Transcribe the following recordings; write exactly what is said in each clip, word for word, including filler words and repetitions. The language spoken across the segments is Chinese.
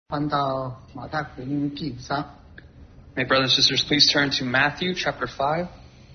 翻到马太福音第五章。 May brothers and sisters please turn to Matthew chapter five.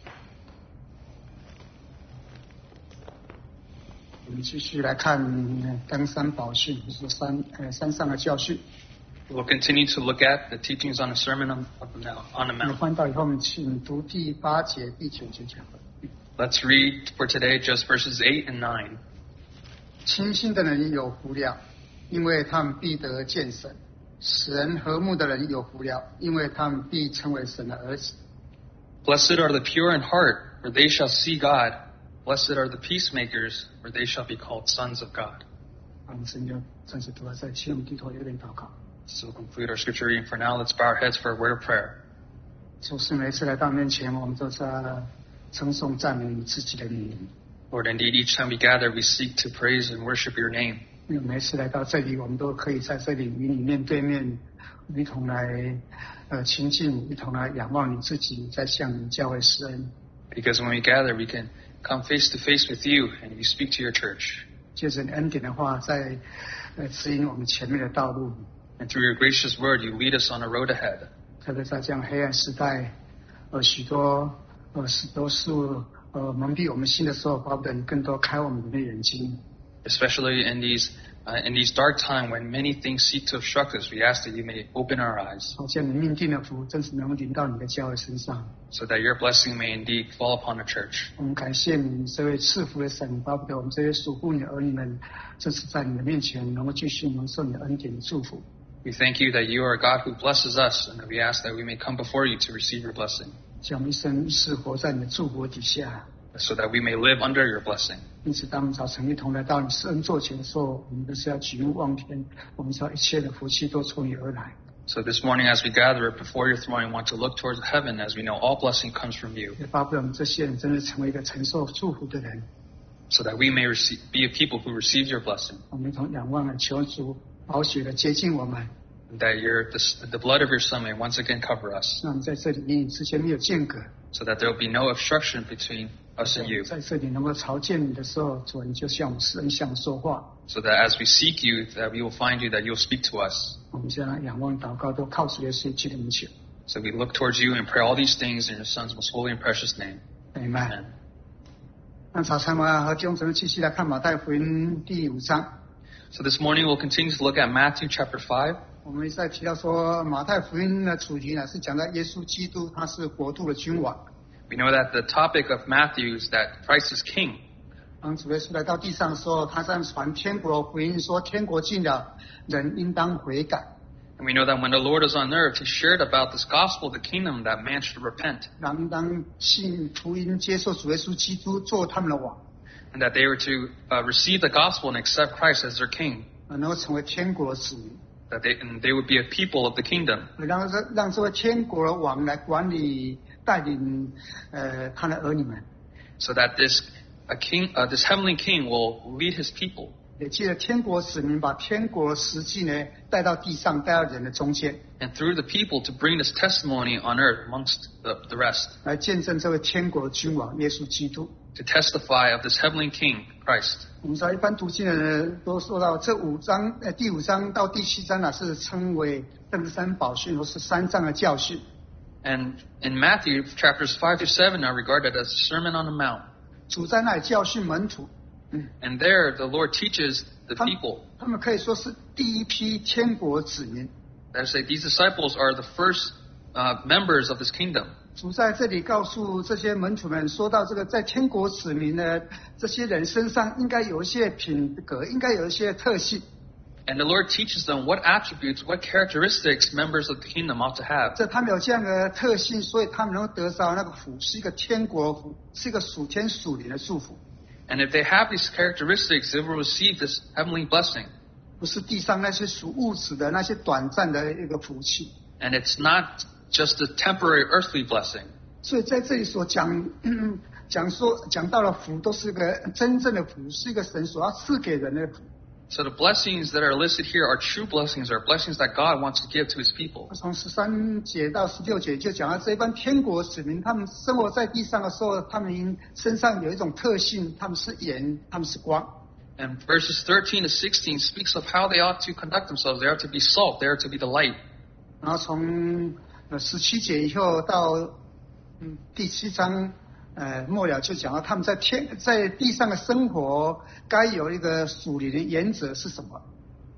我们继续来看登山宝训，就是山呃山上的教训。 We'll continue to look at the teachings on the Sermon on the Mount. On the 我们 Mount. 翻到以后，我们请读第八节、第九节讲。 Let's read for today just verses eight and nine. 清心的人有福了，因为他们必得见神；使人和睦的人有福了，因为他们必称为神的儿子。 Blessed are the pure in heart, for they shall see God. Blessed are the peacemakers, for they shall be called sons of God. 我们神就暂时读到这里，请我们低头有点祷告。 So we'll conclude our scripture reading for now. Let's bow our heads for a word of prayer. 主是每次来到面前，我们都在称颂赞美你自己的名。 Lord, indeed, each time we gather, we seek to praise and worship your name. 因为每次来到这里，我们都可以在这里与你面对面，一同来呃亲近，一同来仰望你自己，在向你教会施恩。 Because when we gather, we can come face to face with you and you speak to your church. 借着你恩典的话，在呃指引我们前面的道路。 And through your gracious word, you lead us on a road ahead. 特别在这样黑暗时代，呃许多呃许多事物呃蒙蔽我们心的时候，巴不得你更多开我们的眼睛。 Especially in these uh, in these dark times when many things seek to obstruct us, we ask that you may open our eyes, 好像你命定的福，真是能临到你的教会身上。 so that your blessing may indeed fall upon the church. 我们感谢你这位赐福的神，巴不得我们这些属乎你的儿女们，这次在你的面前能够继续蒙受你的恩典的祝福。 We thank you that you are a God who blesses us, and that we ask that we may come before you to receive your blessing, 叫我们一生一世活在你的祝福底下。 so that we may live under your blessing. 因此，当我们早晨一同来到你施恩座前的时候，我们都是要举目望天，我们知道一切的福气都从你而来。 So this morning as we gather before your throne, we want to look towards heaven as we know all blessing comes from you, 也巴不得我们这些人真的成为一个承受祝福的人。 so that we may receive, be a people who receive your blessing, 我们一同仰望了，求主宝血的接近我们， and that your, the, the blood of your Son may once again cover us, 让我们在这里与你之间没有间隔。 so that there will be no obstruction between us and you, 在这里能够朝见你的时候，主你就向我们施恩，向我们说话。 so that as we seek you, that we will find you, that you'll speak to us. 我们现在仰望祷告，都靠主耶稣基督的名求。 So we look towards you and pray all these things in your Son's most holy and precious name. Amen。 Amen. 那早餐我要和弟兄姊妹继续来看马太福音第五章。 So this morning we'll continue to look at Matthew chapter five. 我们一再提到说，马太福音的主题呢是讲到耶稣基督他是国度的君王。 We know that the topic of Matthew is that Christ is King. 当主耶稣来到地上的时候，他在传天国福音，说天国近了，人应当悔改。 And we know that when the Lord was on earth, he shared about this gospel of the kingdom that man should repent, 人应当信福音，接受主耶稣基督做他们的王， and that they were to uh, receive the gospel and accept Christ as their king, 能够成为天国的子民， that they, and they would be a people of the kingdom, 让这让这位天国的王来管理带领呃他的儿女们。 so that this a king, uh, this heavenly king will lead his people, 也借着天国子民，把天国的实际呢带到地上，带到人的中间， and through the people to bring this testimony on earth amongst the, the rest, 来见证这位天国的君王耶稣基督。 to testify of this heavenly king, Christ. 我们知道，一般读经的人都说到这五章，呃，第五章到第七章呢，是称为登山宝训，或是三章的教训。 And in Matthew, chapters five to seven are regarded as Sermon on the Mount. 主在那里教训门徒， And there, the Lord teaches the 他们 people. 他们可以说是第一批天国子民。 That is, say, these disciples are the first uh, members of this kingdom. 主在这里告诉这些门徒们，说到这个在天国子民呢，这些人身上应该有一些品格，应该有一些特性。 And the Lord teaches them what attributes, what characteristics members of the kingdom ought to have. 这他们有这样的特性，所以他们能够得到那个福，是一个天国福，是一个属天属灵的祝福， And if they have these characteristics, they will receive this heavenly blessing. 不是地上那些属物质的那些短暂的一个福气。 And it's not just a temporary earthly blessing. 所以在这里所讲，嗯、讲说讲到了福，都是个真正的福，是一个神所要赐给人的福。 So the blessings that are listed here are true blessings, are blessings that God wants to give to his people. 从十三节到十六节就讲到这一般天国子民，他们生活在地上的时候，他们身上有一种特性，他们是盐，他们是光。 And verses thirteen to sixteen speaks of how they ought to conduct themselves. They are to be salt. They are to be the light. 然后从呃十七节以后到嗯第七章呃末了就讲到他们在天在地上的生活该有一个属灵的原则是什么。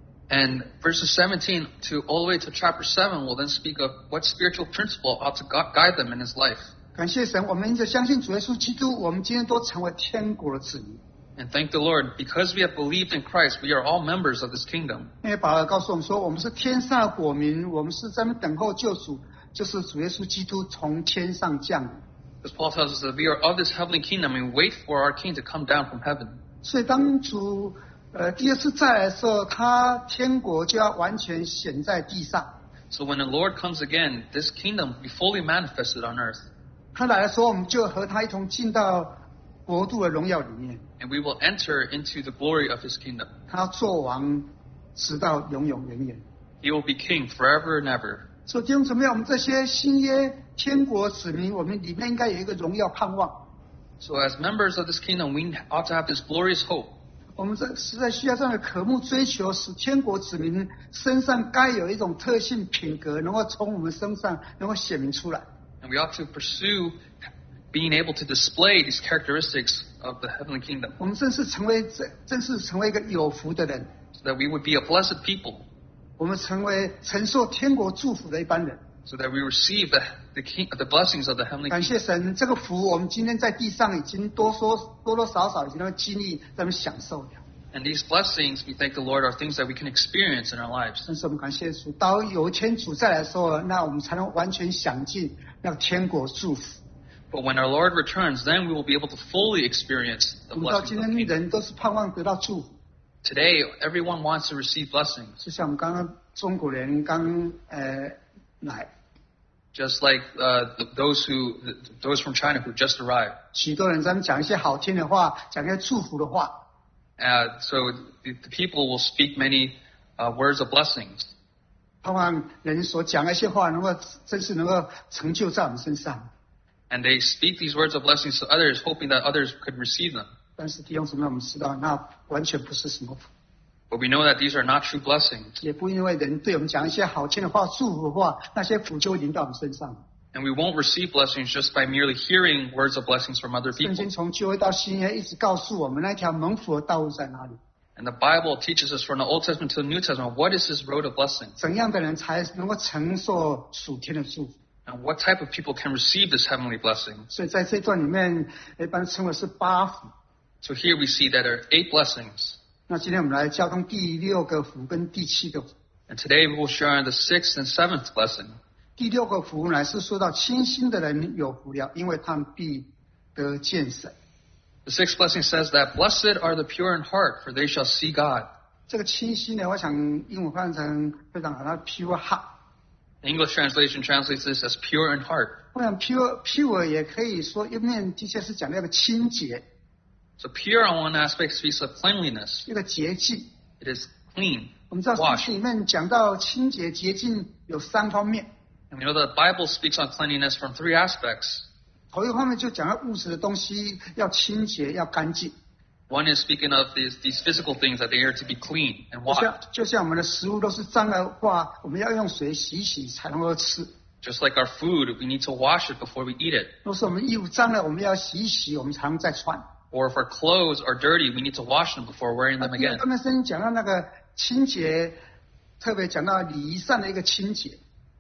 And verses seventeen to all the way to chapter seven will then speak of what spiritual principle ought to gu- guide them in his life. 感谢神，我们因着相信主耶稣基督，我们今天都成为天国的子民。 And thank the Lord, because we have believed in Christ, we are all members of this kingdom. 因为保罗告诉我们说，我们是天上的国民，我们是在那等候救主，就是主耶稣基督从天上降临。 As Paul tells us that we are of this heavenly kingdom and wait for our King to come down from heaven. 所以当主呃第二次再来的时候，他天国就要完全显在地上。 So when the Lord comes again, this kingdom will be fully manifested on earth. 他来的时候，我们就和他一同进到国度的荣耀里面。 And we will enter into the glory of his kingdom. 他做王，直到永永远远。 He will be king forever and ever. 所以弟兄姊妹，我们这些新约天国子民，我们里面应该有一个荣耀盼望。 So as members of this kingdom, we ought to have this glorious hope. 我们这实在需要这样的渴慕追求，使天国子民身上该有一种特性品格，能够从我们身上能够显明出来。 And we ought to pursue being able to display these characteristics of the heavenly kingdom, 我们正是成为真正是成为一个有福的人， so that we would be a blessed people, 我们成为承受天国祝福的一般人。 so that we receive the the, king, the blessings of the heavenly 感 kingdom. 谢神，这个福我们今天在地上已经多说多多少少已经能够经历，咱们享受了。 And these blessings, we thank the Lord, are things that we can experience in our lives. 但是我们感谢主，到有一天主再来的时候，那我们才能完全享尽那天国祝福。 But when our Lord returns, then we will be able to fully experience 我 the 们到 blessings 今 of 天 the kingdom. 人都是盼望得到祝福， Today, everyone wants to receive blessings, 就像我们刚刚中国人刚呃来， just like uh, th- those who, th- those from China who just arrived. 许多人咱们讲一些好听的话，讲一些祝福的话， Uh, so the, the people will speak many uh, words of blessings. 盼望人所讲的一些话能够真是能够成就在我们身上。 And they speak these words of blessings to others, hoping that others could receive them. 但是弟兄姊妹，我们知道那完全不是什么福， But we know that these are not true blessings. 也不因为人对我们讲一些好听的话、祝福的话，那些福就会临到我们身上。 And we won't receive blessings just by merely hearing words of blessings from other 圣 people. 经从旧约到新约一直告诉我们那条蒙福的道路在哪里， And the Bible teaches us from the Old Testament to the New Testament, what is this road of blessing? 怎样的人才能够承受属天的祝福。 And what type of people can receive this heavenly blessing? 所以在这段里面，一般称为是八福。 So here we see that there are eight blessings. 那今天我们来交通第六个福跟第七个福。 And today we will share on the sixth and seventh blessing. 第六个福乃是说到清心的人有福了，因为他们必得见神。 The sixth blessing says that blessed are the pure in heart, for they shall see God. 这个清心呢，我想英文翻译成非常好，它 pure heart。 The English translation translates this as pure in heart. 我想 pure pure 也可以说一面的确是讲那个清洁， So pure on one aspect speaks of cleanliness. 一个洁净。 It is clean, 我们知道圣 washed. 经里面讲到清洁洁净有三方面， And we know that the Bible speaks on cleanliness from three aspects. 头一个方面就讲到物质的东西要清洁要干净， One is speaking of these, these physical things that they are to be clean and 就像 washed. 就像我们的食物都是脏的话，我们要用水洗一洗才能够吃。 Just like our food, we need to wash it before we eat it. 若是我们衣服脏了，我们要洗一洗，我们才能再穿。 Or if our clothes are dirty, we need to wash them before wearing them 第二 again. 方面圣经讲到那个清洁，特别讲到礼仪上的一个清洁。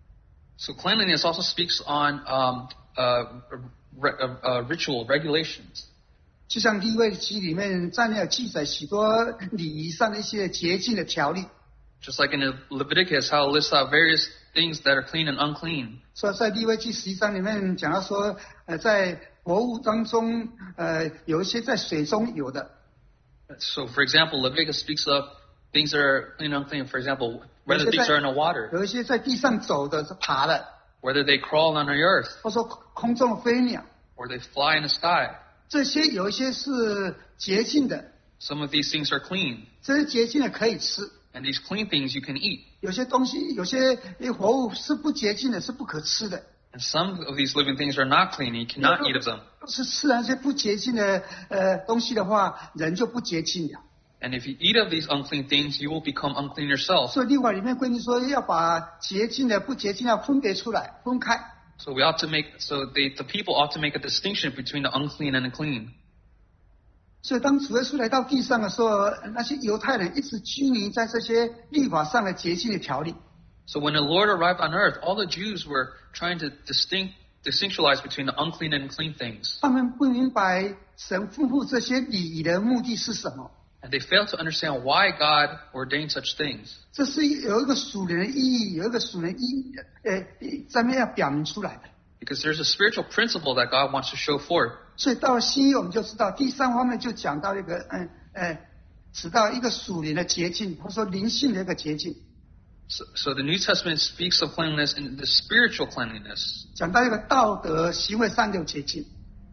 So cleanliness also speaks on um, uh, re- uh, uh, ritual regulations. 就像利未记里面在那有记载许多礼仪上的一些洁净的条例， Just like in Leviticus, how it lists out various things that are clean and unclean. 所以在利未记十一章里面讲到说，呃，在活物当中，呃，有一些在水中有的， So, for example, Leviticus speaks of things that are clean and unclean. For example, whether things are in the water, 有一些在地上走的是爬的， whether they crawl on the earth, 或者说空中的飞鸟， or they fly in the sky. 这些有一些是洁净的， Some of these things are clean, 这些洁净的可以吃。 and these clean things you can eat. 有些东西，有些活物是不洁净的，是不可吃的。 And some of these living things are not clean, and you cannot eat of them. 是吃那些不洁净的呃东西的话，人就不洁净了。 And if you eat of these unclean things, you will become unclean yourself. 所以律法里面规定说，要把洁净的、不洁净要分别出来，分开。 So we ought to make, so they, the people ought to make a distinction between the unclean and the clean. 所以当主耶稣来到地上的时候，那些犹太人一直拘泥在这些律法上的洁净的条例。 So when the Lord arrived on earth, all the Jews were trying to distinct, distinctualize between the unclean and clean things. 他们不明白神吩咐这些礼仪的目的是什么。 And they failed to understand why God ordained such things. 这是有一个属灵的意义，有一个属灵意义，呃，上面要表明出来的。 Because there's a spiritual principle that God wants to show forth. 所以到了新约，我们就知道第三方面就讲到一个，嗯呃，指到一个属灵的洁净，或者说灵性的一个洁净。 So, so the New Testament speaks of cleanliness and the spiritual cleanliness. 讲到一个道德行为上的洁净。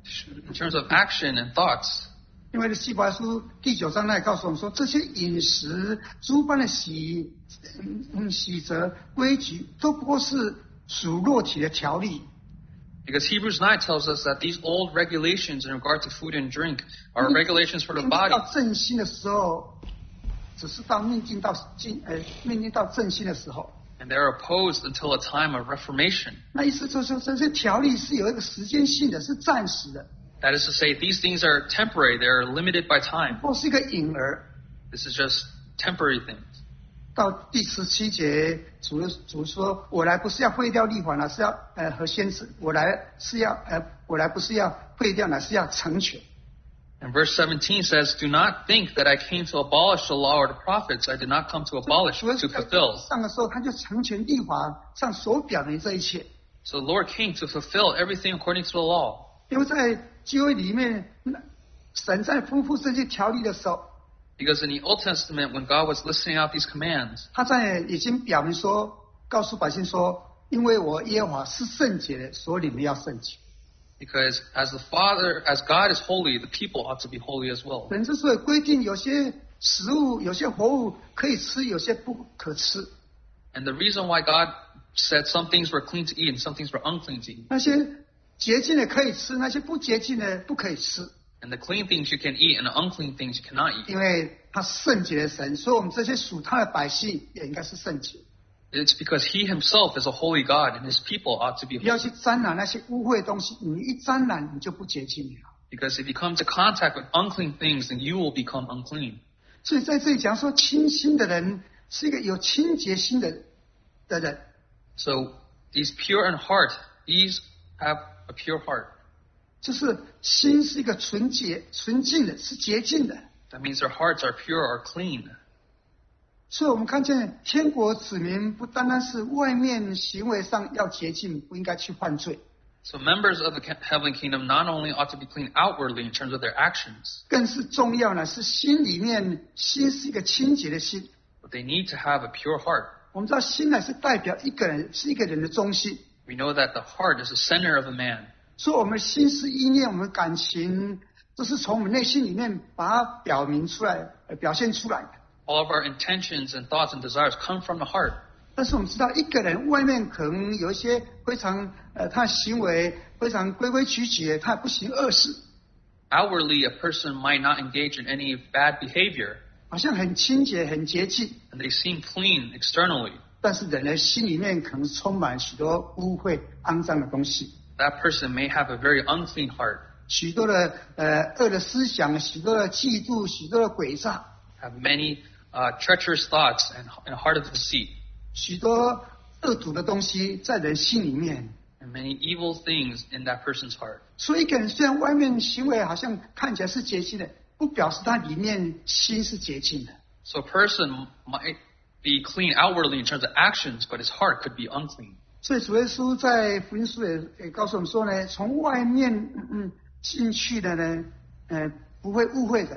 In terms of action and thoughts. 因为希伯来书第九章那里告诉我们说，这些饮食诸般的洗嗯洗则规矩，都不过是属肉体的条例。 Because Hebrews nine tells us that these old regulations in regard to food and drink are regulations for the body. 到正心的时候，只是到命定到进呃命定到正心的时候。 And they are opposed until a time of reformation. 那意思就是这些条例是有一个时间性的，是暂时的。 That is to say, these things are temporary. They are limited by time. 或是一个影儿。 This is just temporary things. 到第十七节，主主说：“我来不是要废掉律法，乃是要呃和先知；我来是要呃我来不是要废掉，乃是要成全。” And verse seventeen says, "Do not think that I came to abolish the law or the prophets. I did not come to abolish, but to fulfill." 上的时候，他就成全律法上所表明这一切。 So the Lord came to fulfill everything according to the law. 因为在旧约里面，神在吩咐这些条例的时候， Because in the Old Testament, when God was listing out these commands, 他在已经表明说，告诉百姓说，因为我耶和华是圣洁的，所以你们要圣洁。 Because as the Father, as God is holy, the people ought to be holy as well. 神之所以规定有些食物、有些活物可以吃，有些不可吃。 And the reason why God said some things were clean to eat and some things were unclean to eat. 那些洁净的可以吃，那些不洁净的不可以吃。 And the clean things you can eat and the unclean things you cannot eat. 因为他圣洁的神，所以我们这些属他的百姓也应该是圣洁。 It's because He Himself is a holy God and His people ought to be 不要 holy. 去沾染那些污秽的东西，你一沾染你就不洁净了。 Because if you come to contact with unclean things, then you will become unclean. 所以在这里讲说，清心的人是一个有清洁心的的人。 So these pure in heart, these have a pure heart. 就是心是一个纯洁、纯净的，是洁净的。 That means their hearts are pure or clean. 所以我们看见天国子民不单单是外面行为上要洁净，不应该去犯罪。 So members of the heavenly kingdom not only ought to be clean outwardly in terms of their actions, 更是重要呢，是心里面，心是一个清洁的心。 but they need to have a pure heart. 我们知道心呢是代表一个人，是一个人的中心。 We know that the heart is the center of a man. 所以我们心思意念，我们感情，都是从我们内心里面把它表明出来、呃表现出来的。 All of our intentions and thoughts and desires come from the heart. 但是我们知道，一个人外面可能有一些非常呃，他的行为非常规规矩矩，他不行恶事， Outwardly, a person might not engage in any bad behavior, 好像很清洁、很洁净， and they seem clean externally. 但是人的心里面可能充满许多污秽、肮脏的东西， That person may have a very unclean heart, 许多的呃恶的思想，许多的嫉妒，许多的诡诈， have many uh, treacherous thoughts and, and a heart of deceit, 许多恶毒的东西在人心里面。 and many evil things in that person's heart. 所以一个人虽然外面行为好像看起来是洁净的，不表示他里面心是洁净的。 So a person might be clean outwardly in terms of actions, but his heart could be unclean. 所以主耶稣在福音书也也告诉我们说呢，从外面嗯嗯进去的呢，呃不会误会的。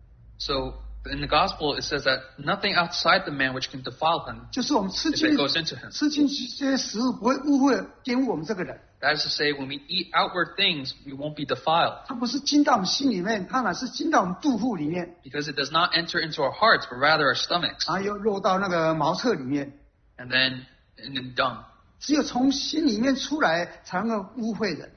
So in the gospel, it says that nothing outside the man which can defile him, 就是我们吃 if 进 it goes into him. 吃进去这些食物不会误会玷污我们这个人， That is to say, when we eat outward things, we won't be defiled, 它不是进到我们心里面，它乃是进到我们肚腹里面， because it does not enter into our hearts, but rather our stomachs, 然后又落到那个茅厕里面。 and then in the dung. 只有从心里面出来，才能够污秽的。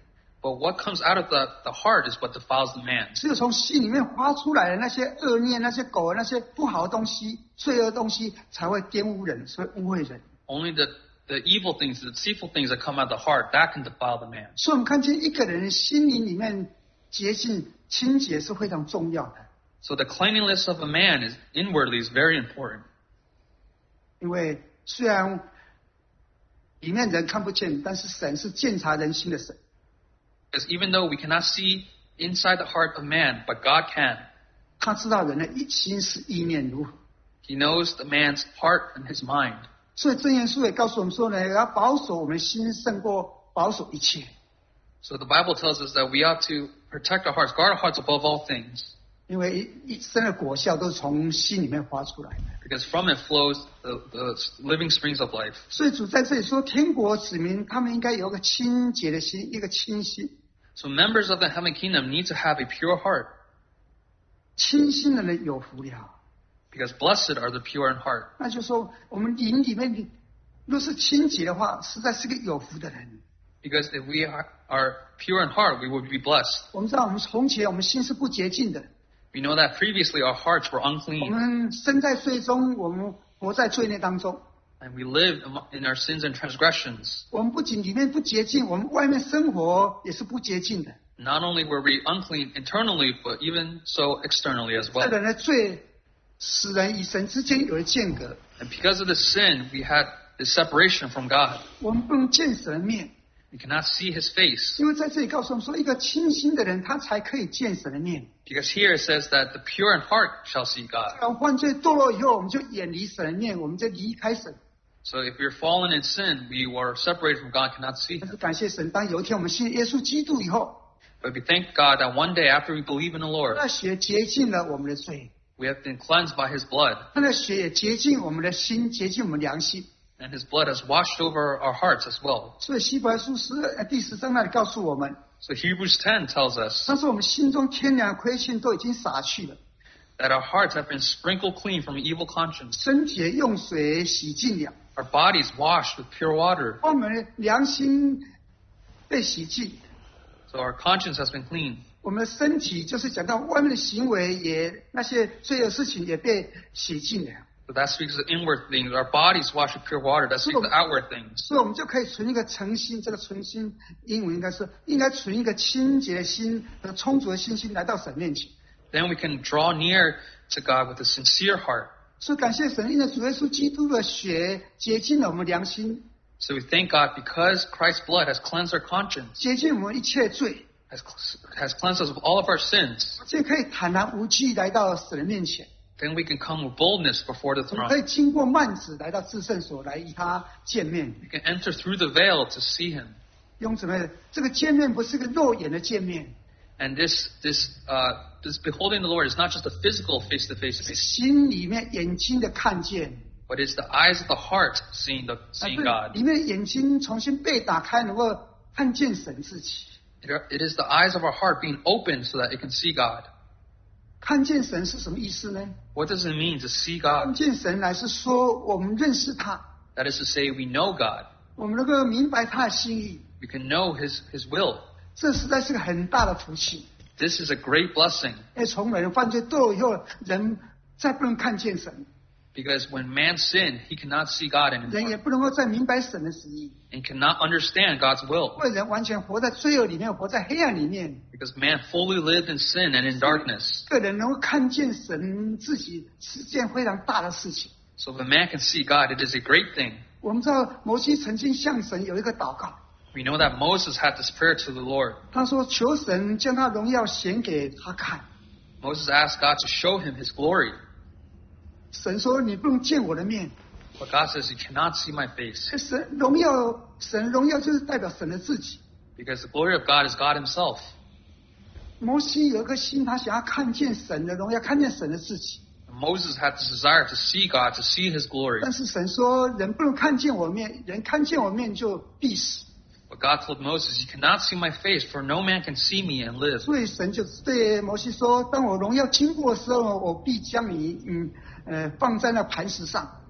But what comes out of the, the heart is what defiles the man. 只有从心里面发出来的那些恶念、那些狗、那些不好的东西、罪恶的东西，才会玷污人，所以污秽人。 Only the, the evil things, the deceitful things that come out of the heart, that can defile the man. 所以我们看见一个人心灵里面洁净、清洁是非常重要的。 So the cleanliness of a man is inwardly is very important. 因为虽然里面人看不见，但是神是鉴察人心的神。 Because even though we cannot see inside the heart of man, but God can. 他知道人的一心思意念如何。 He knows the man's heart and his mind. 所以箴言书也告诉我们说呢，要保守我们心胜过保守一切。 So the Bible tells us that we ought to protect our hearts, guard our hearts above all things. 因为一一生的果效都是从心里面发出来的。 Because from it flows the, the living springs of life. 所以主在这里说，天国子民他们应该有个清洁的心，一个清心。 So members of the heavenly kingdom need to have a pure heart. 清心的人有福了。 Because blessed are the pure in heart. 那就说我们灵里面若是清洁的话，实在是个有福的人。 Because if we are, are pure in heart, we would be blessed. 我们知道，我们从前我们心是不洁净的。 We know that previously our hearts were 我 unclean. 们身在罪中，我们活在罪孽当中。 And we live in our sins and transgressions. 我们不仅里面不洁净，我们外面生活也是不洁净的。 Not only were we unclean internally, but even so externally as 这 well. 人的罪使人与神之间有了间隔。 And because of this sin, we had this separation from God. 我们不能见神的面， We cannot see His face. 因为在这里告诉我们说，一个清心的人，他才可以见神的面。 Because here it says that the pure in heart shall see God. 当犯罪堕落以后，我们就远离神的面，我们就离开神。 So if we're fallen in sin, we were separated from God, cannot see 但是 Him. 感谢神，当有一天我们信耶稣基督以后， But we thank God that one day after we believe in the Lord, 他的血洁净了我们的罪， we have been cleansed by His blood. 他的血也洁净我们的心，洁净我们良心。 And His blood has washed over our hearts as well. 所以希伯来书十二第十章那里告诉我们， So Hebrews ten tells us 他说我们心中天良亏欠都已经洒去了， that our hearts have been sprinkled clean from evil conscience. 身体也用水洗净了， Our bodies washed with pure water. 我们的良心被洗净， So our conscience has been clean. 我们的身体就是讲到外面的行为也那些罪恶事情也被洗净了， So that speaks of inward things. Our bodies washed with pure water. That speaks of outward things. 所以我们就可以存一个诚心，这个存心英文应该是应该存一个清洁的心和充足的信心来到神面前。 Then we can draw near to God with a sincere heart. 所以感谢神，因为主耶稣基督的血洁净了我们良心， So we thank God because Christ's blood has cleansed our conscience, 洁净我们一切罪， has, has cleansed us of all of our sins. 就可以坦然无惧来到神的面前。 Then we can come with boldness before the 我们可 throne. 以经过幔子来到至圣所来与他见面。 We can enter through the veil to see Him. 用什么？这个见面不是个肉眼的见面， And this, this, uh, this beholding the Lord is not just a physical face-to-face 是 face, 心里面眼睛的看见。 but it's the eyes of the heart seeing the 啊 seeing 对 God. 里面的眼睛重新被打开，能够看见神自己。 It, it is the eyes of our heart being opened so that it can see God. 看见神是什么意思呢？ What does it mean to see 看 God? 见神乃是说我们认识他， That is to say, we know God. 我们能够明白他的心意， We can know His, His will. 这实在是个很大的福气。 This is a great blessing 因为从人犯罪堕落以后，人再不能看见神， because when man sinned, he cannot see God 人也 anymore 不能够再明白神的旨意， and cannot understand God's will 因为人完全活在罪恶里面，活在黑暗里面。 because man fully lived in sin and in darkness. 个人能够看见神自己是件非常大的事情。 So if a man can see God, it is a great thing. 我们知道摩西曾经向神有一个祷告， We know that Moses had this prayer to the Lord. 他说求神将他荣耀显给他看。 Moses asked God to show him His glory. 神说你不能见我的面， But God says, you cannot see my face 神荣耀，神荣耀就是代表神的自己。 because the glory of God is God Himself. 摩西有一颗心，他想要看见神的荣耀，看见神的自己。 Moses had this desire to see God, to see His glory. 但是神说人不能看见我面，人看见我面就必死。 But God told Moses, you cannot see my face, for no man can see me and live. 所以神就对摩西说：当我荣耀经过的时候，我必将你嗯呃放在那磐石上。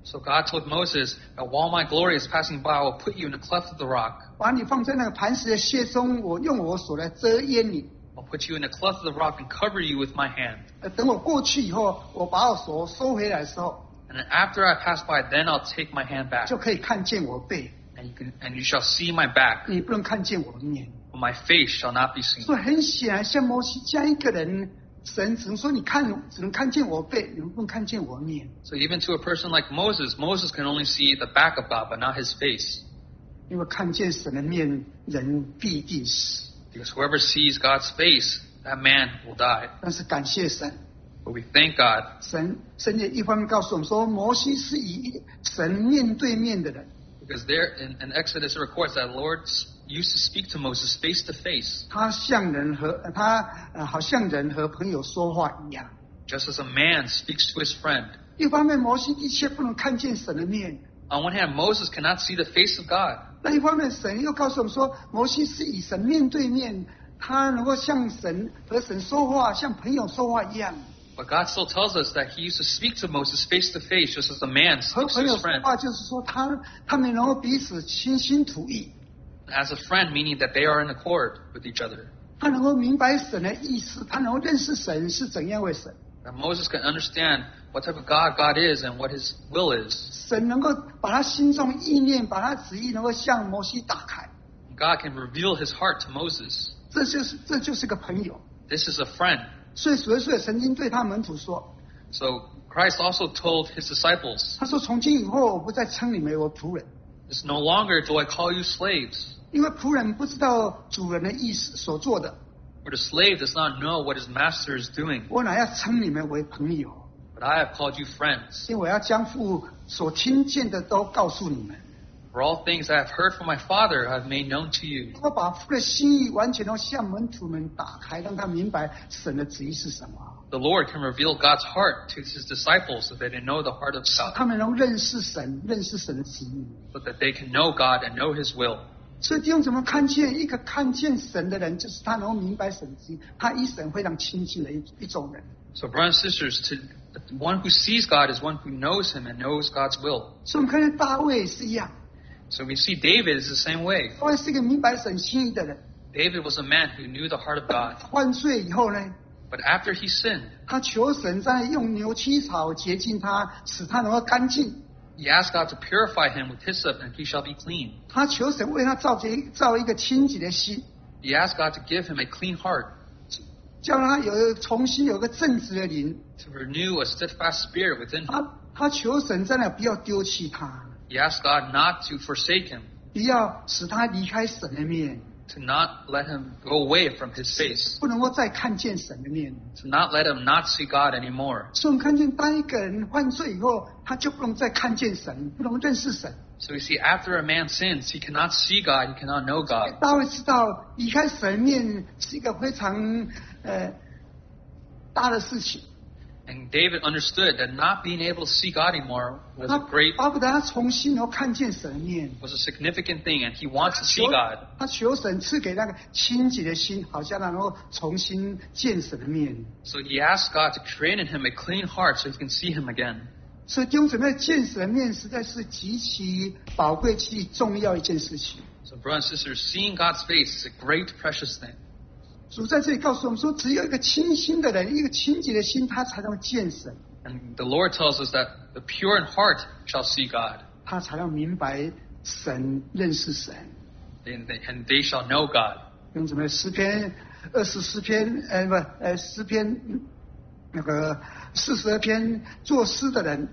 So God told Moses that while my glory is passing by, I will put you in the cleft of the rock. 把你放在那个磐石的穴中，我用我手来遮掩你。 I'll put you in the cleft of the rock and cover you with my hand. 呃，等我过去以后，我把我手收回来的时候， And then after I pass by, then I'll take my hand back. 就可以看见我背， And you can, and you shall see my back, 你不能看见我的面。 but my face shall not be seen. 所以很显然，像摩西这样一个人，神只能说你看，只能看见我背，你不能看见我面。 So even to a person like Moses, Moses can only see the back of God, but not his face. 因为看见神的面，人必定死。 Because whoever sees God's face, that man will die. 但是感谢神， But we thank God, 神神也一方面告诉我们说，摩西是以神面对面的人。 because there in, in Exodus it records that Lord used to speak to Moses face to face, 他像人和他呃，好像人和朋友说话一样。 just as a man speaks to his friend. 一方面，摩西的确不能看见神的面； On one hand, Moses cannot see the face of God. 那一方面，神又告诉我们说，摩西是以神面对面，他能够像神和神说话，像朋友说话一样。 But God still tells us that he used to speak to Moses face to face, just as a man 和 speaks to 朋友 his 说 friend. 话，就是说他他们能够彼此倾心吐意， As a friend, meaning that they are in accord with each other. 他能够明白神的意思，他能够认识神是怎样为神。 That Moses can understand what type of God God is and what his will is. 神能够把他心中意念，把他旨意能够向摩西打开， God can reveal his heart to Moses. 这就是这就是个朋友。 This is a friend. 所以，主耶稣也曾经对他门徒说 So Christ also told his disciples,：“ 他说，从今以后，我不再称你们为仆人， It's no longer do I call you slaves, 因为仆人不知道主人的意思所做的， for the slave does not know what his master is doing, 我乃要称你们为朋友， but I have called you friends. 因为我要将父所听见的都告诉你们。 For all things I have heard from my Father I have made known to you. 我把父的心意完全都向门徒们打开，让他明白神的旨意是什么， The Lord can reveal God's heart to his disciples so that they know the heart of God, 他们能认识神，认识神的旨意。 so that they can know God and know his will. 所以弟兄怎么看见一个看见神的人，就是他能够明白神的旨意，他与神非常亲近的一一种人。 So brothers and sisters, to the one who sees God is one who knows him and knows God's will. 所以我们看见大卫也是一样， So we see David is the same way. 大卫是一个明白神心意的人。 David was a man who knew the heart of God. 犯罪以后呢， But after he sinned, 他求神在用牛膝草洁净他，使他能够干净。 he asked God to purify him with hyssop and he shall be clean. 他求神为他造这造一个清洁的心， He asked God to give him a clean heart, 叫他有重新有个正直的灵。 to renew a steadfast spirit within him. 他他求神在那不要丢弃他， He asked God not to forsake him, 不要使他离开神的面， to not let him go away from his face, 不能够再看见神的面。 to not let him not see God anymore. 所以我们看见，当一个人犯罪以后，他就不能再看见神，不能认识神。 So we see after a man sins, he cannot see God, he cannot know God. 大卫知道离开神面是一个非常呃大的事情， And David understood that not being able to see God anymore was 他 a great, 巴不得他重新能够看见神的面。 was a significant thing, and he wants to 求 see God. 他求神赐给那个清洁的心，好像他能够重新见神的面。 So he asked God to create in him a clean heart so he can see him again. 所以弟兄姊妹，见神的面实在是极其宝贵、极其重要一件事情。 So brothers and sisters, seeing God's face is a great, precious thing. 主在这里告诉我们说，只有一个清心的人，一个清洁的心，他才能见神， And the Lord tells us that the pure in heart shall see God, 他才能明白神、认识神。 and they, and they shall know God. 弟兄姊妹，诗篇二十四篇，呃不，呃诗篇嗯那个四十二篇作诗的人，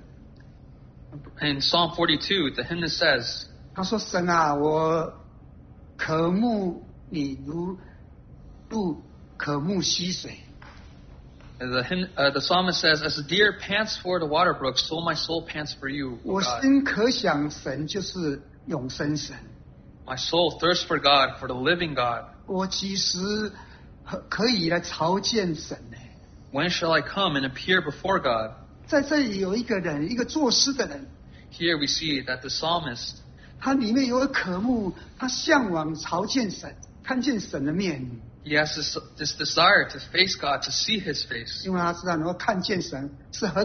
In Psalm forty-two, the hymnist says, 他说：“神啊，我渴慕你如鹿渴慕溪水。 the, hymn, uh, the psalmist says, As the deer pants for the water brook, so my soul pants for you, O 我 God. 心可想神就是永生神。 My soul thirsts for God, for the living God. 我几时可可以来朝见神呢？ When shall I come and appear before God?” 在这里有一个人，一个作诗的人， Here we see that the psalmist, 他里面有个渴慕，他向往朝见神，看见神的面， he has this, this desire to face God, to see his face, 因为他知道能够看见神是何等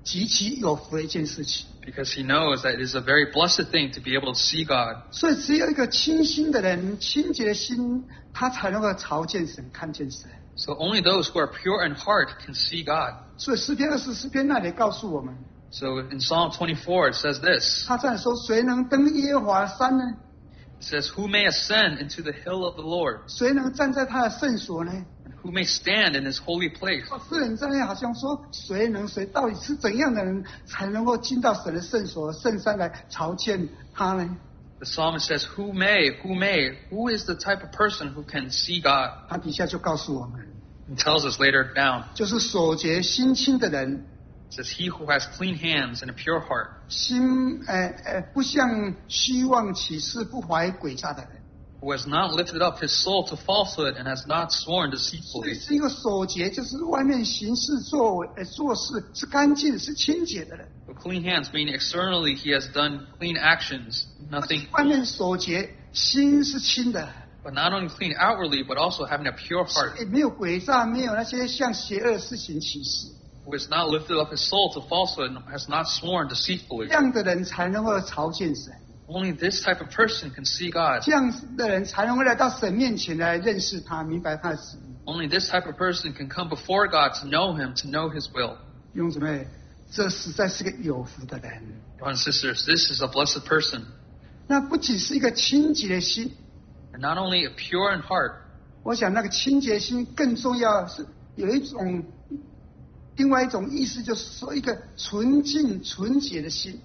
极其有福的一件事情。 because he knows that it is a very blessed thing to be able to see God. 所以只有一个清心的人，清洁的心，他才能够朝见神，看见神。 So only those who are pure in heart can see God. 所以诗篇二十四篇那里告诉我们， So in Psalm twenty-four it says this. 他在说：谁能登耶和华的山呢？ It says, "Who may ascend into the hill of the Lord? 谁能站在他的圣所呢？ And who may stand in his holy place?" 诗人在那好像说：谁能谁到底是怎样的人才能够进到神的圣所、圣山来朝见他呢？ The psalmist says, "Who may? Who may? Who is the type of person who can see God?" 他底下就告诉我们， He tells us later down. 就是守节心清的人， It says, "He who has clean hands and a pure heart, 心呃呃不向虚妄起誓、不怀诡诈的人。 who has not lifted up his soul to falsehood and has not sworn 所以 deceitfully." 是一个守节，就是外面行事作为、呃、做事是干净、是清洁的人。 So clean hands meaning externally he has done clean actions, nothing, 外面守节，心是清的， but not only clean outwardly, but also having a pure heart, 也没有诡诈，没有那些向邪恶事情起誓。 who has not lifted up his soul to falsehood and has not sworn 这 deceitfully. 样的人才能够朝见神， Only this type of person can see God. 这样的人才能够来到神面前来认识他，明白他的旨意。 Only this type of person can come before God to know him, to know his will. 弟兄姊妹，这实在是个有福的人。 Brothers and sisters, this is a blessed person. 那不仅是一个清洁的心， And not only a pure in heart, 我想那个清洁心更重要是有一种另外一种意思，就是说一个纯净纯洁的心。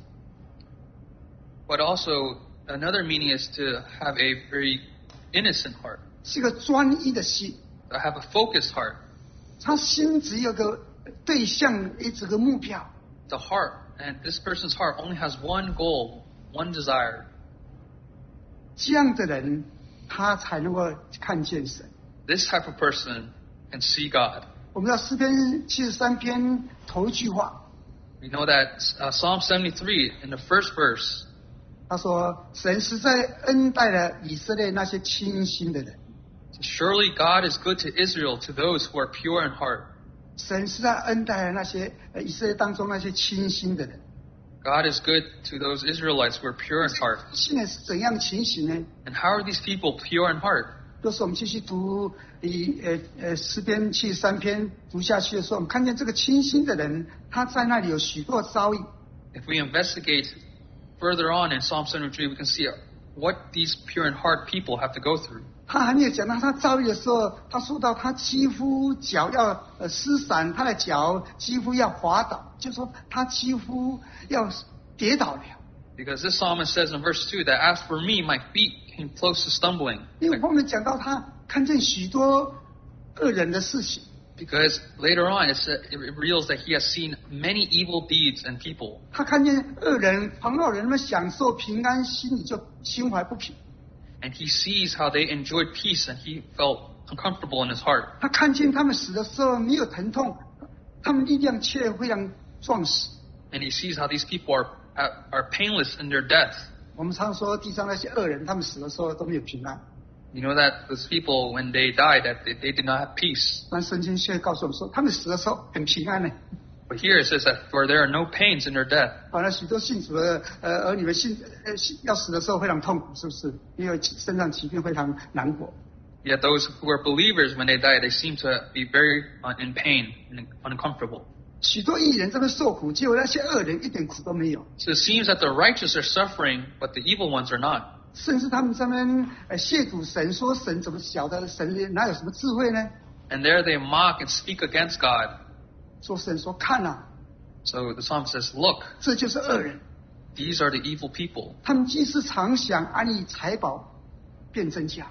but also another meaning is to have a very innocent heart, 是一个专一的心， to have a focused heart. 他心只有个对象，也只有个目标。 The heart, and this person's heart only has one goal, one desire. 这样的人，他才能够看见神。 This type of person can see God. 我们知道诗篇七十三篇头一句话， We know that uh, Psalm seventy-three, in the first verse, 他说：“神实在恩待了以色列那些清心的人。 surely God is good to Israel, to those who are pure in heart. 神实在恩待了那些呃以色列当中那些清心的人。 God is good to those Israelites who are pure in heart. 现在是怎样的情形呢？ And how are these people pure in heart? 就是我们继续读以呃呃诗篇七十三篇读下去的时候，我们看见这个清心的人，他在那里有许多遭遇。 If we investigate further on in Psalm seventy-three, we can see what these pure in heart people have to go through. 他还没有讲到他遭遇的时候，他说到他几乎脚要呃失散，他的脚几乎要滑倒，就说他几乎要跌倒了。 Because this psalmist says in verse two that as for me, my feet came close to stumbling. 因为后面讲到他看见许多恶人的事情， Because later on it, said, it reveals that he has seen many evil deeds and people. 他看见恶人、旁绕人们享受平安，心里就心怀不平。 And he sees how they enjoyed peace and he felt uncomfortable in his heart. 他看见他们死的时候没有疼痛，他们力量却非常壮实。 And he sees how these people are, are painless in their death. 我们常说地上那些恶人，他们死的时候都没有平安。 You know that those people, when they died, that they, they did not have peace. 但圣经却告诉我们说，他们死的时候很平安呢。 But here it says that for there are no pains in their death. 反而许多信主的呃儿女们信呃要死的时候非常痛苦，是不是？因为身上疾病非常难过。 Yet those who are believers, when they die, they seem to be very uh, in pain and uncomfortable. 许多义人在那受苦，结果那些恶人一点苦都没有， So it seems that the righteous are suffering, but the evil ones are not. 甚至他们在那边呃亵渎神，说神怎么晓得神哪有什么智慧呢？ And there they mock and speak against God. 说神说看啊， So the psalm says, look, 这就是恶人， these are the evil people. 他们既是常想安逸财宝，便增加。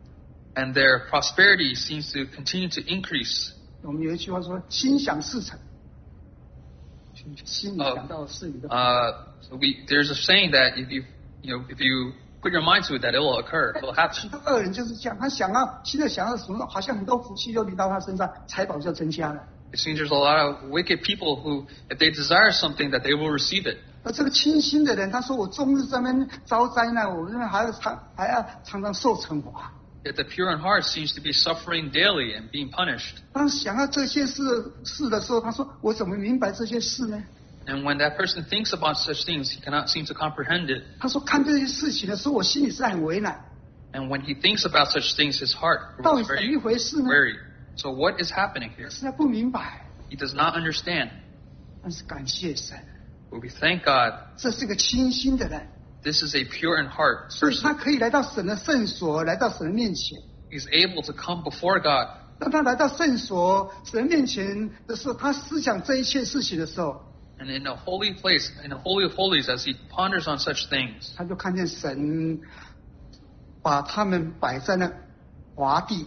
And their prosperity seems to continue to increase. 我们有一句话说，心想事成，心里 Oh, 想到的事里都。 uh, so we, there's a saying that if you, you know, if you put your mind to it, that it will occur, it will happen. 恶人就是这样，他想要现在想要什么，好像很多福气就临到他身上，财宝就增加了。 It seems there's a lot of wicked people who, if they desire something, that they will receive it. 而这个清心的人，他说：“我终日在那边遭灾难，我这边还要常还要常常受惩罚。 Yet the pure in heart seems to be suffering daily and being punished. ” 当想要这些事事的时候，他说：“我怎么明白这些事呢？” And when that person thinks about such things, he cannot seem to comprehend it. 他说看这些事情的时候，我心里是很为难， And when he thinks about such things, his heart 到底 grows 怎么 very 一回事呢？ weary. So what is happening here? 实在不明白。 He does not understand. 但是感谢神， But we thank God. 这是个清心的人， This is a pure in heart 所以 person. 他可以来到神的圣所，来到神的面前。 He's able to come before God. 当他来到圣所、神面前的时候，他思想这一切事情的时候， And in a holy place, in a holy of holies, as he ponders on such things, 他就看见神把他们摆在那滑地，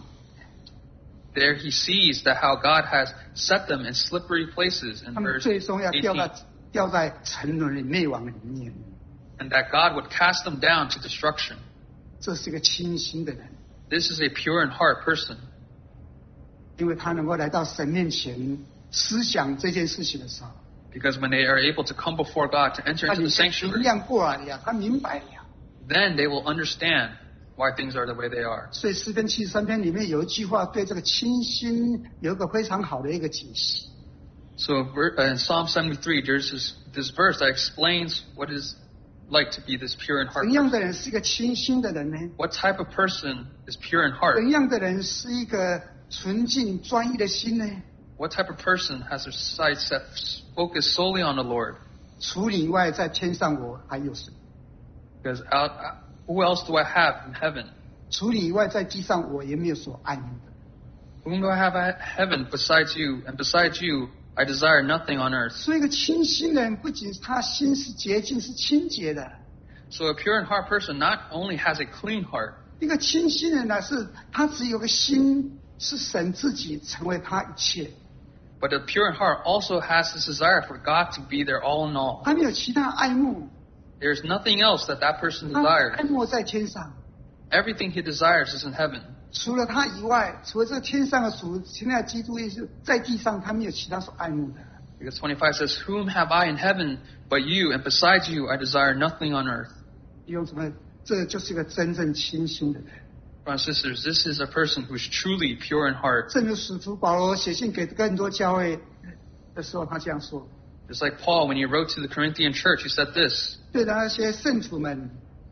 there he sees that how God has set them in slippery places in 他们 verse 最终要掉 eighteen. 在掉在沉沦里、灭亡里面。 And that God would cast them down to destruction. 这是一个清心的人， This is a pure in heart person. 因为他能够来到神面前思想这件事情的时候， Because when they are able to come before God, to enter 他 into 里 the 面明 sanctuary, 亮过来了呀，他明白了呀。 then they will understand why things are the way they are. 所以诗篇七十三篇里面有一句话对这个清心有一个非常好的一个解析。 So ver- uh, in Psalm seventy-three, there's this, this verse that explains what it's like to be this pure in heart. 怎样的人是一个清心的人呢？ What type of person is pure in heart? 怎样的人是一个纯净专一的心呢？ What type of person has their sights set focused solely on the Lord? 除你以外，在天上我还有谁？ Because out, uh, who else do I have in heaven? 除你以外，在地上我也没有所爱慕的。 Whom do I have at heaven besides you? And besides you, I desire nothing on earth. 所以，一个清心的人，不仅他心是洁净、是清洁的， So a pure in heart person not only has a clean heart, 一个清心的人呢，是他只有个心，是神自己成为他一切， but a pure in heart also has this desire for God to be their all in all. 他没有其他爱慕， There's nothing else that that person 他 desires. 爱慕在天上。 Everything he desires is in heaven. 除了他以外，除了这个天上的属现在基督耶稣，在地上他没有其他所爱慕的。 Because twenty-five says, Whom have I in heaven but you? And besides you, I desire nothing on earth. 用什么？这就是一个真正清心的人。 Brothers and sisters, this is a person who's truly pure in heart. 正如使徒保罗写信给更多教会的时候，他这样说： Just like Paul, when he wrote to the Corinthian church, he said this, 对那些圣徒们，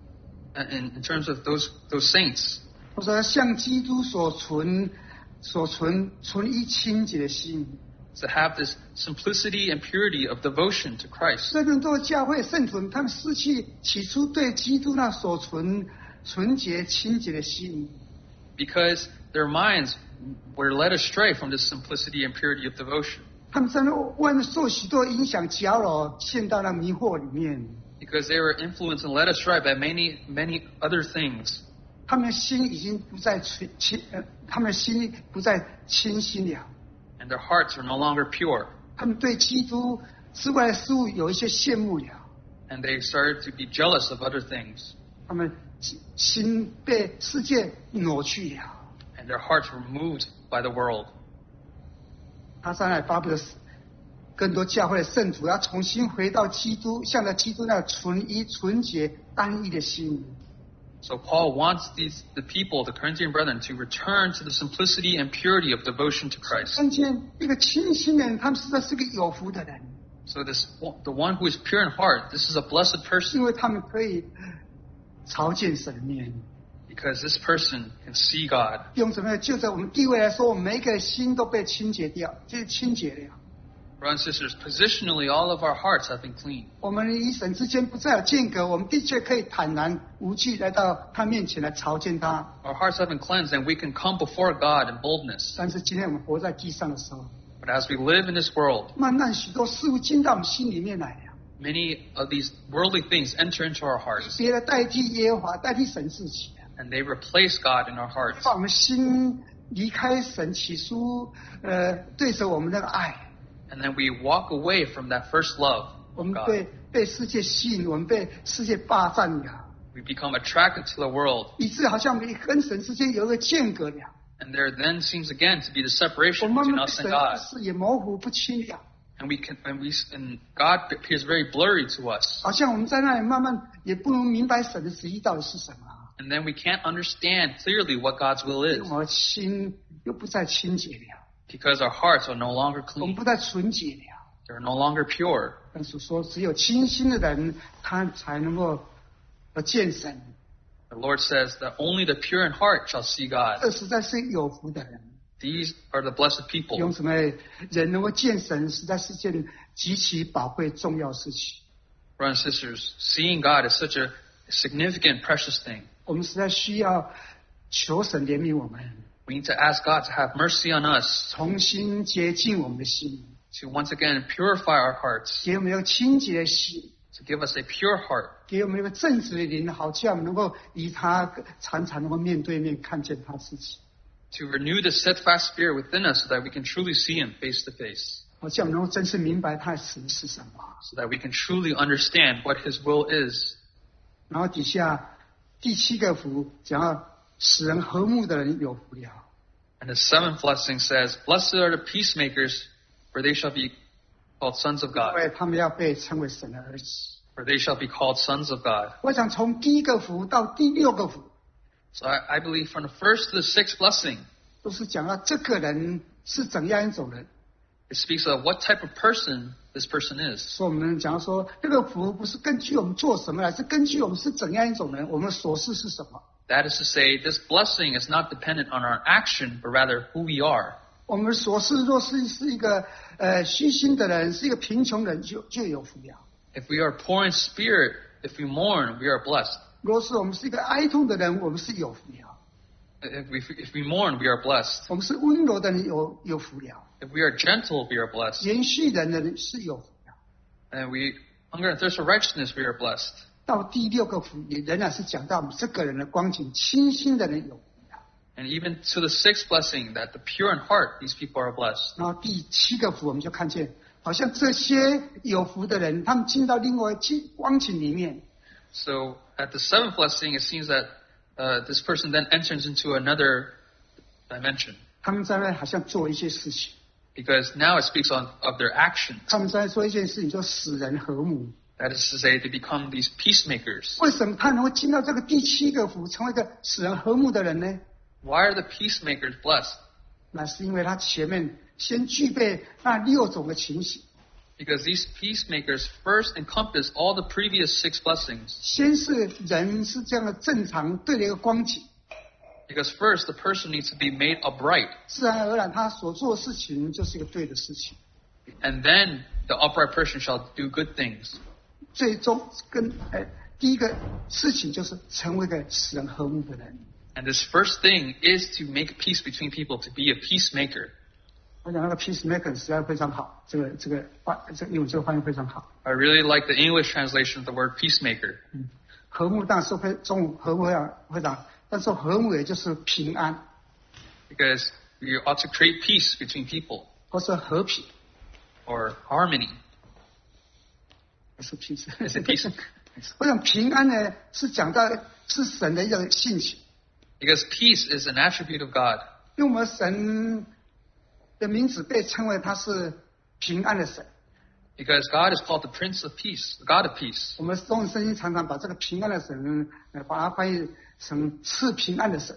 in, in terms of those, those saints, 我说像基督所存、所存存一清洁的心。 to have this simplicity and purity of devotion to Christ. 这更多教会圣徒们，他们失去起初对基督那所存纯洁清洁的心。 Because their minds were led astray from this simplicity and purity of devotion. 他们在那外面受许多影响搅扰，陷到那迷惑里面。 Because they were influenced and led astray by many, many other things. 他们的心已经不再纯清，呃，他们的心不再清晰了。 And their hearts are no longer pure. 他们对基督之外的事物有一些羡慕了。 And they started to be jealous of other things. 他们心被世界扭曲了。 And their hearts were moved by the world. 他上来发布的更多教会的圣徒要重新回到基督，向着基督那纯一、纯洁、单一的心。 So Paul wants these, the people, the Corinthian brethren, to return to the simplicity and purity of devotion to Christ. 看见一个清心的人，他们实在是个有福的人， So this, the one who is pure in heart, this is a blessed 因 person 为他们可以朝见神面。 because this person can see God. 用什么？就在我们地位来说，我们每一个心都被清洁掉，就是清洁了。 Brothers and sisters, positionally, all of our hearts have been cleaned. 我们与神之间不再有间隔，我们的确可以坦然无惧来到他面前来朝见他。 Our hearts have been cleansed and we can come before God in boldness. 但是今天我们活在地上的时候， But as we live in this world, 慢慢许多事物进到我们心里面来了， many of these worldly things enter into our hearts 别的代替耶和华，代替神自己， and they replace God in our hearts. 把我们心离开神起初呃对着我们那个爱。 And then we walk away from that first love 我 of 们 God. 被被世界吸引，我们被世界霸占了， We become attracted to the world. 以致好像我们跟神之间有一个间隔了。 And there then seems again to be the 我 separation 们慢 between 慢 us 对 and 神 God. 视野模糊不清了， And we can, and we, and God appears very blurry to us. 好像我们在那里慢慢也不能明白神的旨意到底是什么， And then we can't understand clearly what God's will 因 is 为我心又不再清洁了， because our hearts are no longer 我们 clean. 不再纯洁了。 They're no longer pure. 但是说，只有清心的人，他才能够呃见神。 The Lord says that only the pure in heart shall see God. 这实在是有福的人。 These are the blessed 用 people. 什么人能够见神，实在是件极其宝贵重要事情。 Brothers and sisters, seeing God is such a significant, precious thing. 我们实在需要求神怜悯我们， We need to ask God to have mercy on us, 重新洁净我们的心， to once again purify our hearts, 给我们一个清洁的心， to give us a pure heart, 给我们一个正直的灵，好叫我们能够与他常常能够面对面看见他自己， to renew the steadfast spirit within us so that we can truly see Him face to face, 好叫我们能够真正明白他的旨意是什么。 so that we can truly understand what His will is. 然后底下第七个福，讲要使人和睦的人有福了。 And the seventh blessing says, Blessed are the peacemakers, for they shall be called sons of 因 God. 为他们要被称为神的儿子。 For they shall be called sons of God. 我想从第一个福到第六个福， So I, I believe from the first to the sixth blessing, 都是讲到这个人是怎样一种人。 it speaks of what type of person this person is. 所以我们讲说，这个福不是根据我们做什么来，是根据我们是怎样一种人，我们所事是什么。 That is to say, this blessing is not dependent on our action, but rather who we are. 我们所事若是是一个呃虚心的人，是一个贫穷人，就就有福了。 If we are poor in spirit, if we mourn, we are blessed. 若是我们是一个哀痛的人，我们是有福了。 If we, if we mourn, we are blessed. 我们是温柔的人，有有福了。 If we are gentle, we are blessed. 延续人的人是有福了。 And we hunger and thirst for righteousness, we are blessed. 到第六个福，也仍然是讲到我们这个人的光景，清心的人有福了。 And even to the sixth blessing, that the pure in heart, these people are blessed. 然后第七个福，我们就看见，好像这些有福的人，他们进到另外一光景里面。 So at the seventh blessing, it seems that uh, this person then enters into another dimension. 他们在那好像做一些事情， Because now it speaks on, of their actions. 他们在做一件事情，就使人和睦。 That is to say, they become these peacemakers. 为什么他能够进到这个第七个福，成为一个使人和睦的人呢？ Why are the peacemakers blessed? 那是因为他前面先具备那六种的情形。 Because these peacemakers first encompass all the previous six blessings. 先是人是这样的正常对的一个光景， Because first, the person needs to be made upright. 自然而然他所做的事情就是一个对的事情。 And then the upright person shall do good things. 最终跟呃第一个事情就是成为一个使人和睦的人。 And this first thing is to make peace between people, to be a peacemaker. 我讲那个 peacemaker 实在非常好，这个这个翻这个英文这个翻译非常好。 I really like the English translation of the word peacemaker. 嗯，和睦当然是非中午和睦非常非常，但是和睦也就是平安， Because we ought to create peace between people, 或是和平， or harmony. 不是 peace。 Is it peace? 我想平安呢是讲到是神的一个性情， Because peace is an attribute of God. 因为我们神的名字被称为他是平安的神。 Because God is called the Prince of Peace, the God of peace. 我们中文圣经常常把这个平安的神，呃，把它翻译成赐平安的神。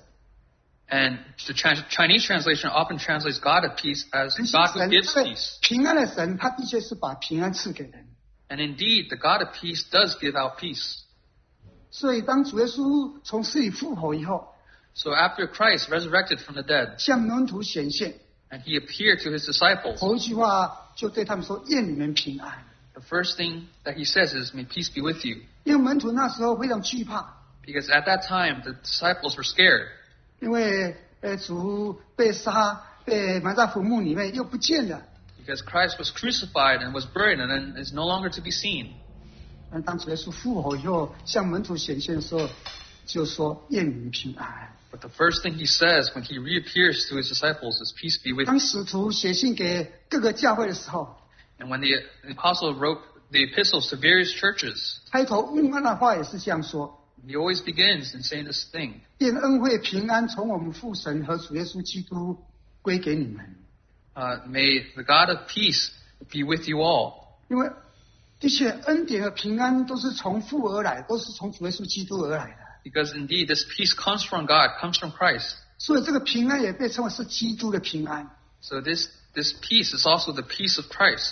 And the trans- Chinese translation often translates God of peace as 神 God who gives 这个 peace. 平安的神，他的确是把平安赐给人。 And indeed, the God of peace does give out peace. 所以当主耶稣从死里复活以后， So after Christ resurrected from the dead, 向门徒显现， and he appeared to his disciples, 头一句话就对他们说：“愿你们平安。 the first thing that he says is, May peace be with you. ” 因为门徒那时候非常惧怕， Because at that time, the disciples were scared. 因为呃主被杀，被埋在坟墓里面又不见了。 Because Christ was crucified and was buried and then is no longer to be seen. 但当主耶稣复活以后，向门徒显现的时候，就说：“愿你们平安。” But the first thing he says when he reappears to his disciples is, Peace be with 当 you. 使徒写信给各个教会的时候， And when the, the apostle wrote the epistles to various churches, 开头问安的话也是这样说： he always begins in saying this thing. 愿恩惠平安从我们父神和主耶稣基督归给你们。 Uh, may the God of peace be with you all. 因为的确，恩典和平安都是从父而来，都是从主耶稣基督而来的。 Because indeed, this peace comes from God, comes from Christ. 所以这个平安也被称为是基督的平安。 So this, this peace is also the peace of Christ.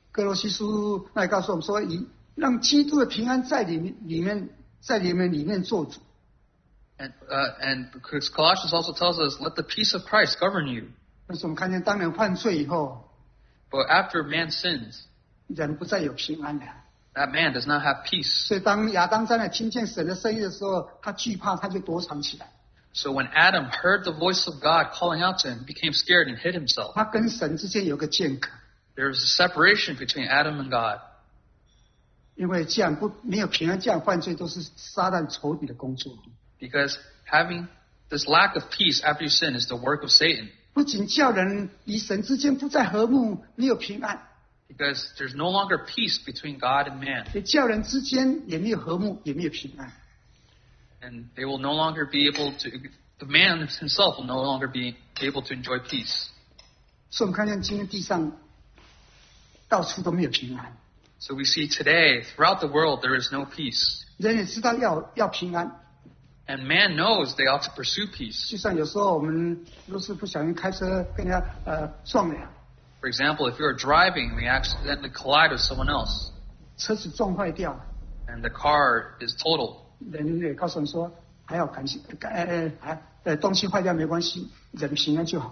哥罗西书那里告诉我们说，以让基督的平安在里面里面在你们里面做主。 And, uh, and because Colossians also tells us, let the peace of Christ govern you. 但是我们看见，当人犯罪以后， But after man sins, 人不再有平安了。 that man does not have peace. 所以当亚当在那听见神的声音的时候，他惧怕，他就躲藏起来。 So when Adam heard the voice of God calling out to him, he became scared and hid himself. 他跟神之间有个间隔， There was a separation between Adam and God. 因为这样不没有平安，这样犯罪都是撒旦仇敌的工作。 Because having this lack of peace after you sin is the work of Satan. 不仅叫人与神之间不再和睦，没有平安， Because there's no longer peace between God and man. 也叫人之间也没有和睦，也没有平安。 And they will no longer be able to, the man himself will no longer be able to enjoy peace. 所以我们看见今天地上到处都没有平安， So we see today, throughout the world, there is no peace. 人也知道要要平安。 And man knows they ought to pursue peace. 就像有时候我们若是不小心开车跟人家呃撞了， For example, if you're driving and you accidentally collide with someone else, 车子撞坏掉了， and the car is totaled, 人也告诉你说还要感谢，呃呃还呃东西坏掉没关系，人平安就好了。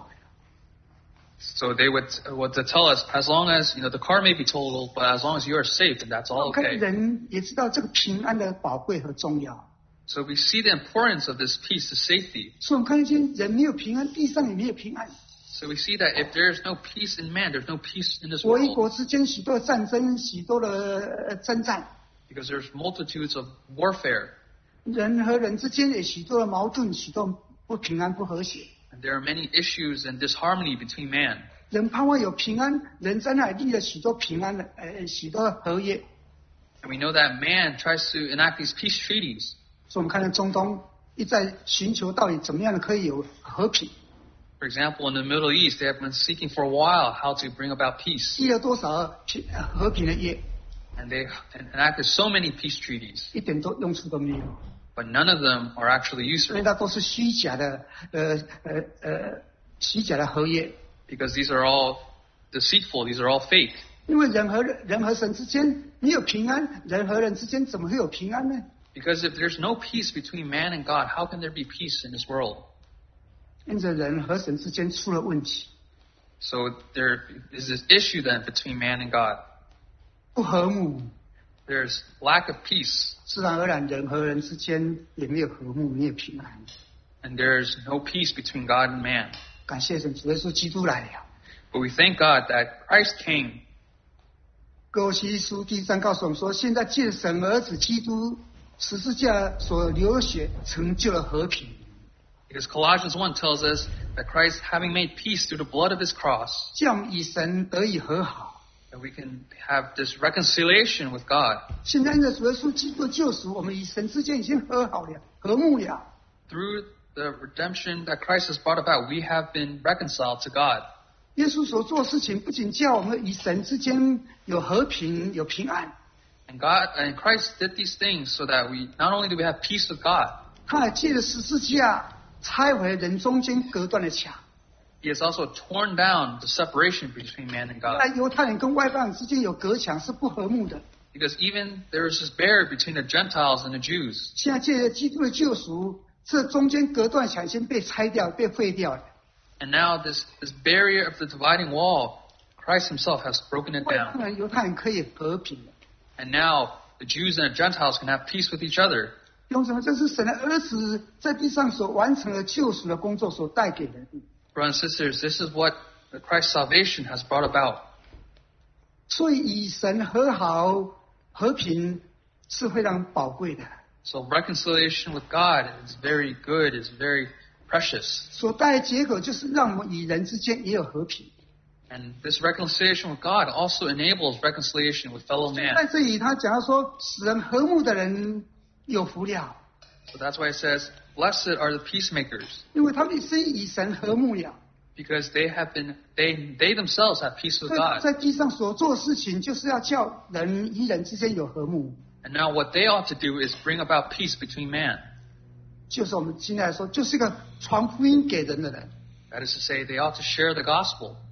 so they would would tell us, as long as you know the car may be totaled, but as long as you are safe, then that's all 看 okay. 人也知道这个平安的宝贵和重要， So we see the importance of this peace, this safety. 所以我们看见人没有平安，地上也没有平安。 So we see that if there is no peace in man, there's no peace in this 国与 world. 国之间许多的战争，许多的呃征战， Because there's multitudes of warfare, 人和人之间也许多的矛盾，许多不平安不和谐。 and there are many issues and disharmony between man. 人盼望有平安，人在那里立了许多平安的呃许多合约。 And we know that man tries to enact these peace treaties. 所以我们看到中东一再寻求到底怎么样的可以有和平， For example, in the Middle East, they have been seeking for a while how to bring about peace. 立了多少平呃和平的约， And they enacted so many peace treaties, 一点都用处都没有， but none of them are actually 因 useful 为那都是虚假的呃呃呃虚假的合约。 because these are all deceitful, these are all fake. 因为人和人人和神之间没有平安，人和人之间怎么会有平安呢？ Because if there's no peace between man and God, how can there be peace in this world? 因着人和神之间出了问题， So there is this issue then between man and God. 不和睦， There's lack of peace, 自然而然人和人之间也没有和睦，没有平安。 and there's no peace between God and man. 感谢神，主耶稣基督来了。 But we thank God that Christ came. 哥罗西书第一章告诉我们说，现在借神儿子基督十字架所流的血，成就了和平。 Because Colossians one tells us that Christ, having made peace through the blood of his cross, 这样与神得以和好。 that we can have this reconciliation with God. 现在因着主耶稣基督的救赎，我们与神之间已经和好了，和睦了。 Through the redemption that Christ has brought about, we have been reconciled to God. 耶稣所做的事情，不仅叫我们与神之间有和平、有平安， And God and Christ did these things so that we not only do we have peace with God, 他还借着十字架拆毁人中间隔断的墙。 He has also torn down the separation between man and 原 God. 来犹太人跟外邦人之间有隔墙，是不和睦的。 Because even there is this barrier between the Gentiles and the Jews. 现在借着基督的救赎，这中间隔断墙已经被拆掉、被废掉了。 And now this, this barrier of the dividing wall, Christ himself has broken it 外邦 down. 人、犹太人可以和平了。 And now the Jews and the Gentiles can have peace with each other. 用什么？这是神的儿子在地上所完成的救赎的工作所带给人的。 Brothers and sisters, this is what the Christ's salvation has brought about. 所以与神和好、和平是非常宝贵的。 So reconciliation with God is very good, is very precious. 所带的结果就是让我们与人之间也有和平。 And this reconciliation with God also enables reconciliation with fellow 在 man. 这里他讲到说，使人和睦的人有福了， So that's why it says, blessed are the peacemakers, 因为他们是与神和睦了。 because they have been, they, they themselves have peace with 所以 God. 在地上所做的事情，就是要叫人与人之间有和睦。 And now what they ought to do is bring about peace between man. 就是我们现在说，就是一个传福音给人的人。 That is to say, they ought to share the gospel.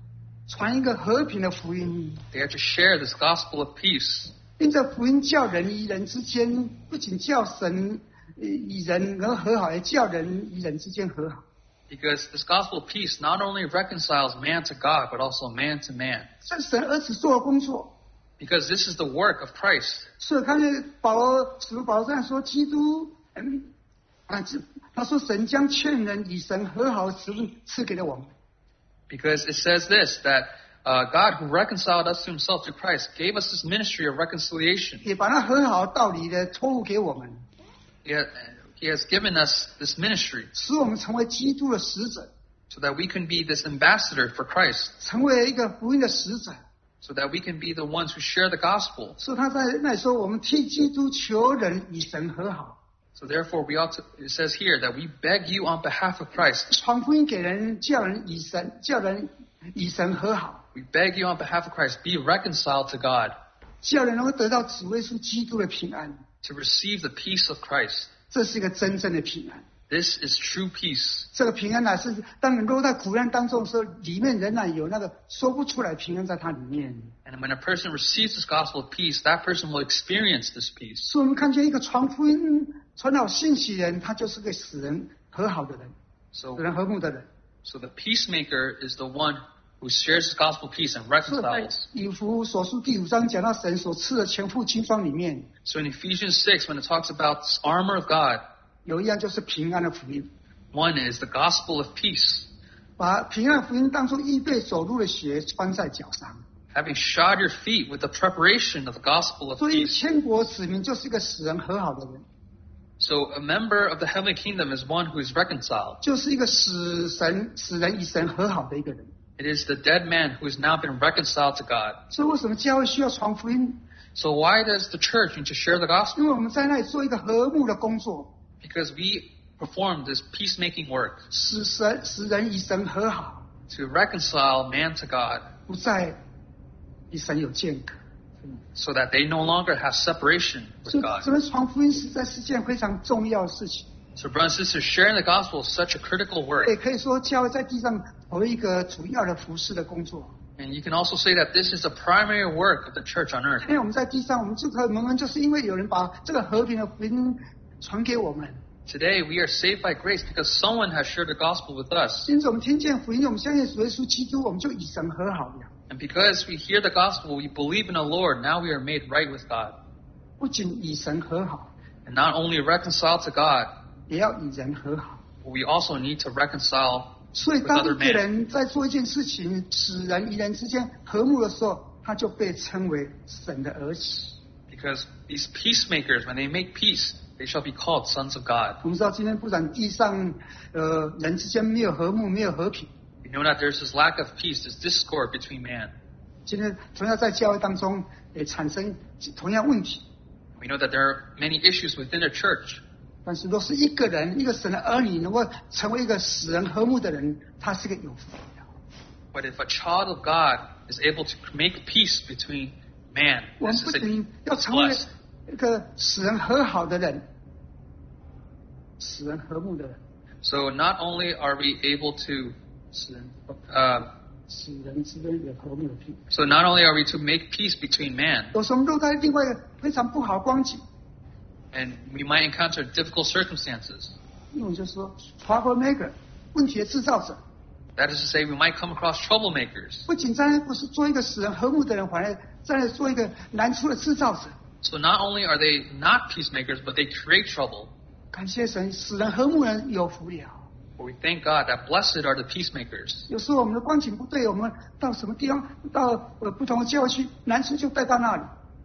传一个和平的福音。 They are to share this gospel of peace. 因这福音叫人与人之间，不仅叫神与人能和好，也叫人与人之间和好。 Because this gospel of peace not only reconciles man to God, but also man to man. 这是神儿子做的工作。 Because this is the work of Christ. 所以看见保罗使徒保罗这样说，基督，嗯，啊，他说神将劝人与神和好的职分赐给了我们。 Because it says this, that uh, God who reconciled us to himself through Christ gave us this ministry of reconciliation. 也把那和好的道理的托付给我们。 He has, he has given us this ministry 使我们成为基督的使者， so that we can be this ambassador for Christ, 成为一个福音的使者。 so that we can be the ones who share the gospel. 所以他在那里说，我们替基督求人与神和好， So therefore we ought to, it says here that we beg you on behalf of Christ. 传福音给人，叫人与神，叫人与神和好， We beg you on behalf of Christ, be reconciled to God, 叫人能够得到主耶稣基督的平安。 to receive the peace of Christ. 这是一个真正的平安。 This is true peace. 这个平安乃是当人落在苦难当中的时候，里面仍然有那个说不出来平安在它里面。 And when a person receives this gospel of peace, that person will experience this peace. 所以我们看见一个传福音、传好信息的人，他就是个使人和好的人， So, 使人和睦的人。 so the peacemaker is the one who shares the gospel of peace and 所以在 reconciles. 以弗所书第五章讲到神所赐的全副军装里面， So in Ephesians six, when it talks about this armor of God, 有一样就是平安的福音， one is the gospel of peace, 把平安福音当作预备走路的鞋穿在脚上。 having shod your feet with the preparation of the gospel of 所以 peace. 天国子民就是一个使人和好的人， So a member of the heavenly kingdom is one who is reconciled. 就是一个使神使人与神和好的一个人。 It is the dead man who has now been reconciled to God. 所以为什么教会需要传福音？ So why does the church need to share the gospel? 因为我们在那里做一个和睦的工作， Because we perform this peacemaking work 使神使人与神和好， to reconcile man to God, 不再与神有间隔。 so that they no longer have separation 所 with 以， God. 这个传福音实在是件非常重要的事情。 So brothers and sisters, sharing the gospel is such a critical 也 work. 可以说，教会在地上有一个主要的服侍的工作。 And you can also say that this is the primary work of the church on earth. 今天我们在地上，我们这个蒙恩，就是因为有人把这个和平的福音传给我们。 Today we are saved by grace because someone has shared the gospel with us. 因此，我们听见福音，我们相信主耶稣基督，我们就与神和好了。 And because we hear the gospel, we believe in the Lord, now we are made right with God. 不仅与神和好， And not only reconciled to God, 也要与人和好。 but we also need to reconcile 所以， with 当 other 一个 men. 人在做一件事情，使人与人之间和睦的时候，他就被称为神的儿子。 Because these peacemakers, when they make peace, they shall be called sons of God. 我们知道，今天不然地上，呃，人之间没有和睦，没有和平。 We know that there's this lack of peace, this discord between man. 今天同样在教会当中也产生同样问题。 We know that there are many issues within the church. 但是，若是一个人，一个神的儿女能够成为一个使人和睦的人，他是个有福的。 But if a child of God is able to make peace between man, 我们 this 不 is a 仅要成为 blessed. 一个使人和好的人，使人和睦的人， So not only are we able to, 使人 uh, 使人之间有和睦的平。 so not only are we to make peace between man, 有时候我们落在另外一个非常不好的光景， and we might encounter difficult circumstances. 因为就是说 troublemaker 问题的制造者， That is to say, we might come across troublemakers. 不仅在那不是做一个使人和睦的人，反而在那做一个难处的制造者。 So not only are they not peacemakers, but they create trouble. 感谢神，使人和睦人有福了。 But we thank God that blessed are the peacemakers. 有时候我们的光景不对，我们到什么地方，到呃不同的教会去，难处就带到那里。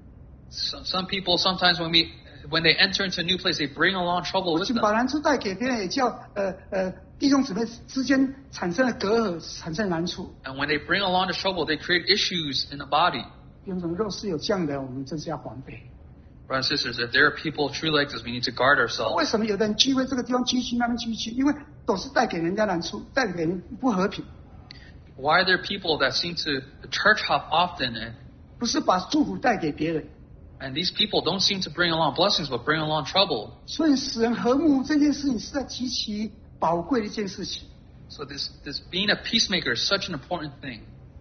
So, some people sometimes when we when they enter into a new place, they bring along trouble 不 with 仅 them. 把难处带给别人，也叫呃呃弟兄姊妹之间产生了隔阂，产生难处。 And when they bring along the trouble, they create issues in the body. 弟兄姊妹，若是有这样的，我们真是要防备。 Brothers and sisters, if there are people truly like this, we need to guard 为 ourselves. 什么有的人聚会这个地方聚去，那边聚去？因为都是带给人家难处，带给人不和平， Why are there people that seem to church hop often, and, 不是把祝福带给别人。 and these people don't seem to bring along blessings, but bring along trouble? 所以使人和睦这件事情是在极其宝贵的一件事情。 So this, this being a peacemaker is such an important thing.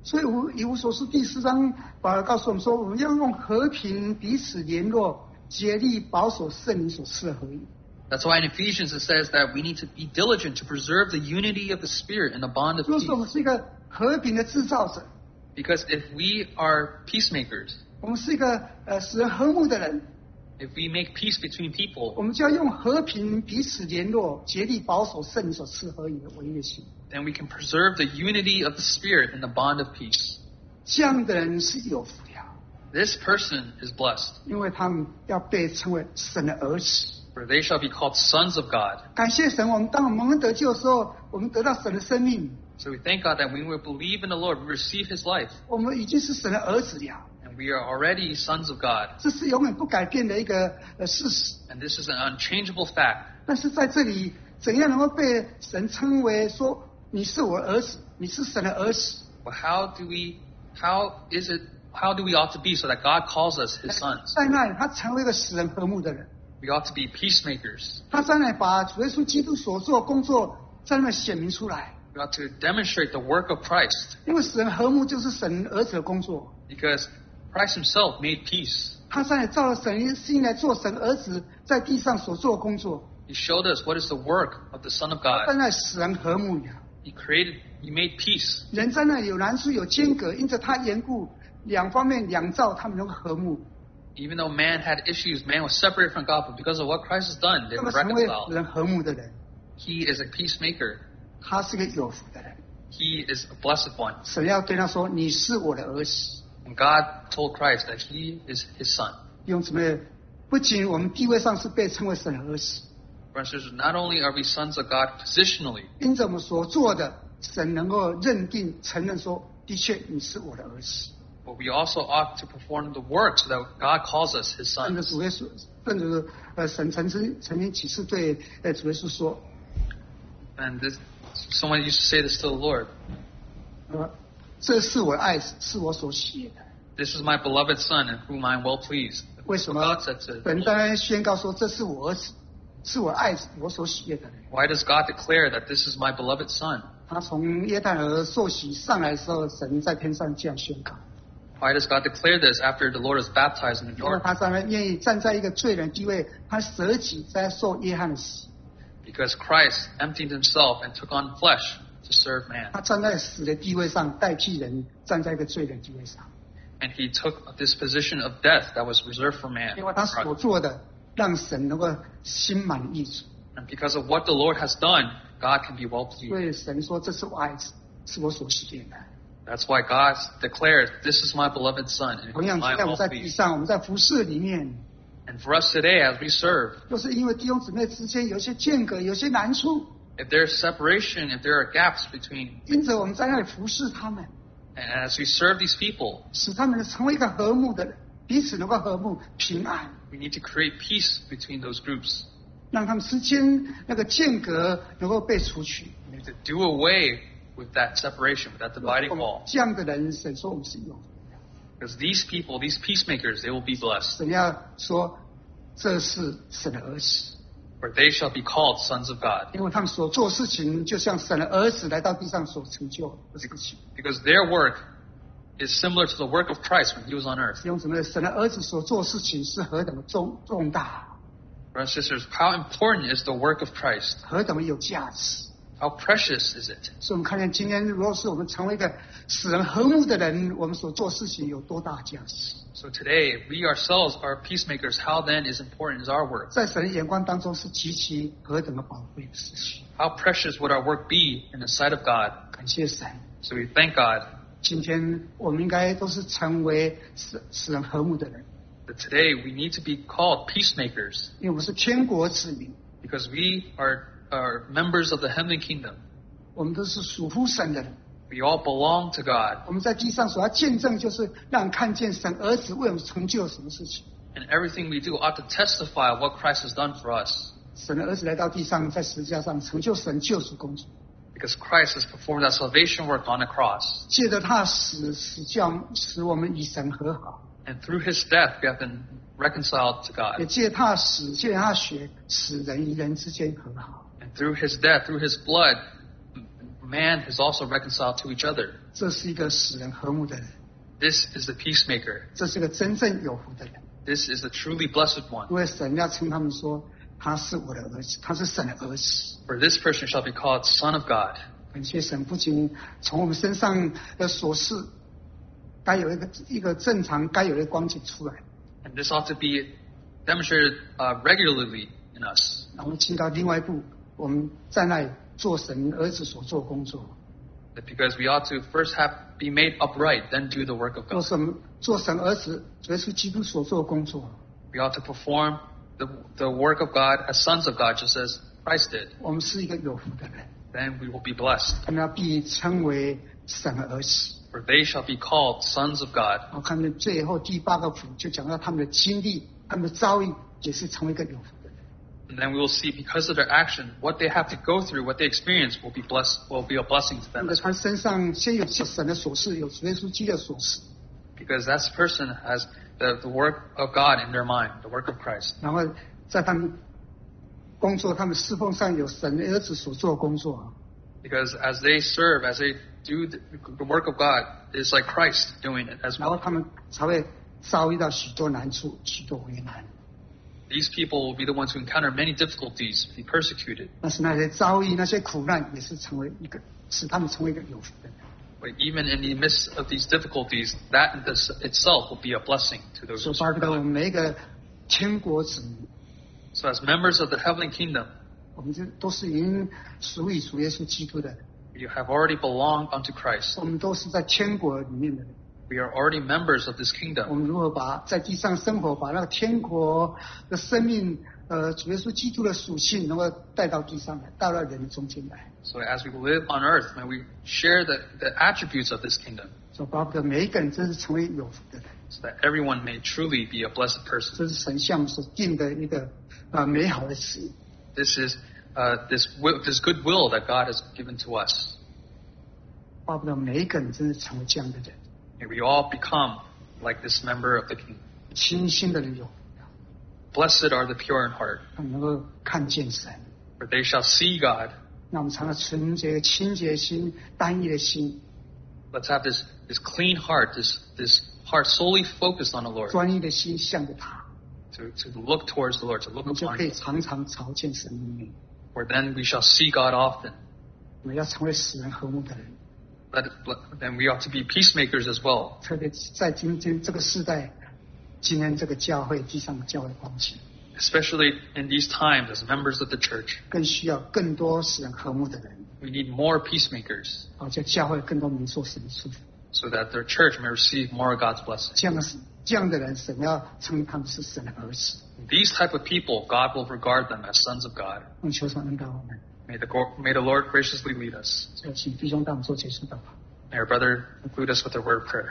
所以无以弗所书第四章保罗告诉我们说，我们要用和平彼此联络，竭力保守圣灵所赐的合一。 That's why in Ephesians it says that we need to be diligent to preserve the unity of the Spirit in the bond of 如果 peace. 说我们是一个和平的制造者， Because if we are peacemakers, 我们是一个呃使人和睦的人， if we make peace between 我 people, 们就要用和平彼此联络，竭力保守圣灵所赐合一的唯一的心。 then we can preserve the unity of the Spirit in the bond of peace. 这样的人是有福的， This person is blessed, 因为他们要被称为神的儿子。 for they shall be called sons of God. 感谢神，我们当我们蒙恩得救的时候，我们得到神的生命， So we thank God that when we believe in the Lord, we receive His life, 我们已经是神的儿子了。 and we are already sons of God. 这是永远不改变的一个呃事实。 And this is an unchangeable fact. 但是在这里，怎样能够被神称为说你是我儿子，你是神的儿子？ But how do we, how is it, how do we ought to be so that God calls us His sons? 在那里，他成为一个使人和睦的人。 We ought to be peacemakers. 他在那里把主耶稣基督所做的工作在那里显明出来。 We ought to demonstrate the work of Christ, 因为使人和睦就是神儿子的工作。 because Christ Himself made peace. 他在那里照了神心来做神儿子在地上所做的工作， He showed us what is the work of the Son of 在 God. 那里使人和睦呀。 He created, He made peace. 人在那里有难处有间隔，因着他缘故，两方面两造，他们能够和睦， Even though man had issues, man was separated from God, but because of what Christ has done, they 那 were 么成为 reconciled. 人和睦的人， He is a peacemaker. 他是个有福的人。 He is a blessed one. 神要对他说：“你是我的儿子。” And God told Christ that He is His Son. 弟兄姊妹，不仅我们地位上是被称为神的儿子， Brothers and sisters, not only are we sons of God positionally, 因着我们所做的，神能够认定承认说：“的确，你是我的儿子。” but we also ought to perform the work so that God calls us His 按照 sons. 主耶稣，按照呃神曾经曾经几次对呃主耶稣说， And this, someone used to say this to the Lord. 呃，这是我的爱子，是我所喜悦的。 This is my beloved Son in whom I am well pleased. 为什 So 么 God said to 本当然宣告说这是我儿子，是我爱子，我所喜悦的人？ Why does God declare that this is my beloved Son? 他从约旦河受洗上来的时候，神在天上这样宣告， Why does God declare this after the Lord was baptized in the 因为 Jordan? 他在那愿意站在一个罪人地位，他舍己在受约翰的洗， Because Christ emptied Himself and took on flesh to serve man. 他站在死的地位上代替人站在一个罪人地位上， And He took this position of death that was reserved for man. 因为他所做的让神能够心满意足。 And because of what the Lord has done, God can be well 所 pleased. 以神说这是我爱子，是我所喜悦的。 That's why God declares, this is my beloved Son in 同 whom 样， I 在 am 我们 well 在地 pleased. 上，我们在服侍里面， And for us today as we serve, 就是因为弟兄姊妹之间有一些间隔，有一些难处， if there's separation, if there are gaps between, 因此我们在那里服侍他们， and as we serve these people, 使他们成为一个和睦的人，彼此能够和睦平安， we need to create peace between those groups. 让他们之间那个间隔能够被除去。 We need to do away with that separation, with that dividing 我们 wall. 这样的人，神说我们是有福的。 Because these people, these peacemakers, they will be blessed, 神要说这是神的儿子， for they shall be called sons of God. 因为他们所做事情，就像神的儿子来到地上所成就的事情。 Because their work is similar to the work of Christ when He was on earth. 弟兄姊妹，神的儿子所做事情是何等的重重大， Brothers and sisters, how important is the work of Christ? 何等的有价值。 How precious is it? 所以我们看见今天，如果是我们成为一个使人和睦的人，我们所做事情有多大价值？ So today, if we ourselves are peacemakers, how then is important is our work? 在神的眼光当中是极其何等的宝贵的事情。 How precious would our work be in the sight of God? 感谢神， So we thank God 今天我们应该都是成为使使人和睦的人， that today we need to be called peacemakers 因为我们是天国子民， because we are, are members of the heavenly kingdom. 我们都是属乎神的人。 We all belong to God. 我们在地上所要见证，就是让人看见神儿子为我们成就了什么事情。 And everything we do ought to testify of what Christ has done for us. 神的儿子来到地上，在十字架上成就神救赎工作， Because Christ has performed that salvation work on the cross. 借着他的死，使叫使我们与神和好。 And through His death, we have been reconciled to 也 God. 借他的死，借他的血，使人与人之间和好。 And through His death, through His blood, man is also reconciled to each other. 这是一个使人和睦的人， This is the peacemaker. 这是个真正有福的人。 This is the truly blessed one. 因为神要称他们说，他是我的儿子，他是神的儿子。 For this person shall be called Son of God. 感谢神，不仅从我们身上的所事，该有一个一个正常该有的光景出来， And this ought to be demonstrated uh, regularly in us. 然后进到另外一步，我们在那里做神儿子所做工作。 That because we ought to first have be made upright, then do the work of 做 God. 神做神儿子，主耶稣基督所做的工作， We ought to perform the, the work of God as sons of God, just as Christ did. 我们是一个有福的人， Then we will be blessed. 他们要必称为神的儿子。 For they shall be called sons of God. 我看见最后第八个福就讲到他们的经历，他们的遭遇也是成为一个有福的人。 And then we will see, because of their action, what they have to go through, what they experience will be blessed, will be a blessing to 那 them. 么他身上先有神的所事，有主耶稣基督的所事， Because that person has the, the work of God in their mind, the work of Christ. 然后在他们工作、他们侍奉上有神的儿子所做的工作， Because as they serve, as they do the, the work of God, it's like Christ doing it as 然后 well. 他们才会遭遇到许多难处、许多为难。 These people will be the ones who encounter many difficulties, be persecuted. 但是那些遭遇、那些苦难，也是成为一个使他们成为一个有福的人。 But even in the midst of these difficulties, that in this itself will be a blessing to those 所 who 以巴 serve 不得我 God. 们每一个天国子民， So as members of the heavenly kingdom, 我们这都是已经属于主耶稣基督的人， you have already belonged unto Christ. 我们都是在天国里面的人。 We are already members of this 我 kingdom. 们如何把在地上生活，把那个天国的生命，呃，主耶稣基督的属性，能够带到地上来，带到人的中间来。 So as we live on earth, may we share the, the attributes of this kingdom, 所以巴不得每一个人真是成为有福的人， so that everyone may truly be a blessed person. 这是神向我们所定的一个啊、呃美好的旨意。 This is uh, this will, this good will that God has given to us. 巴不得每一个人真是成为这样的人， May we all become like this member of the kingdom. 清心的人有福， Blessed are the pure in heart, 他们能够看见神。 for they shall see God. 那我们常常纯洁、清洁心、单一的心， Let's have this, this clean heart, this, this heart solely focused on the Lord, 专一的心向着他， to, to look towards the Lord, to 我 look 们就 upon 可以 Him. 常常朝见神的面。 For then we shall see God often. 我们要成为使人和睦的人， Let, let, then we ought to be peacemakers as well. 特别在今天这个时代，今天这个教会地上的教会光景， Especially in these times as members of the church. 更需要更多使人和睦的人， We need more peacemakers 好叫教会更多民受神的祝福。 so that their church may receive more of God's blessing. 这样的这样的人，神要称他们是神的儿子。 These type of people, God will regard them as sons of God. 用求神恩待我们， May the, go- may the Lord graciously lead us. 所以请弟兄带我们做结束祷告。 May our brother conclude us with a word of prayer.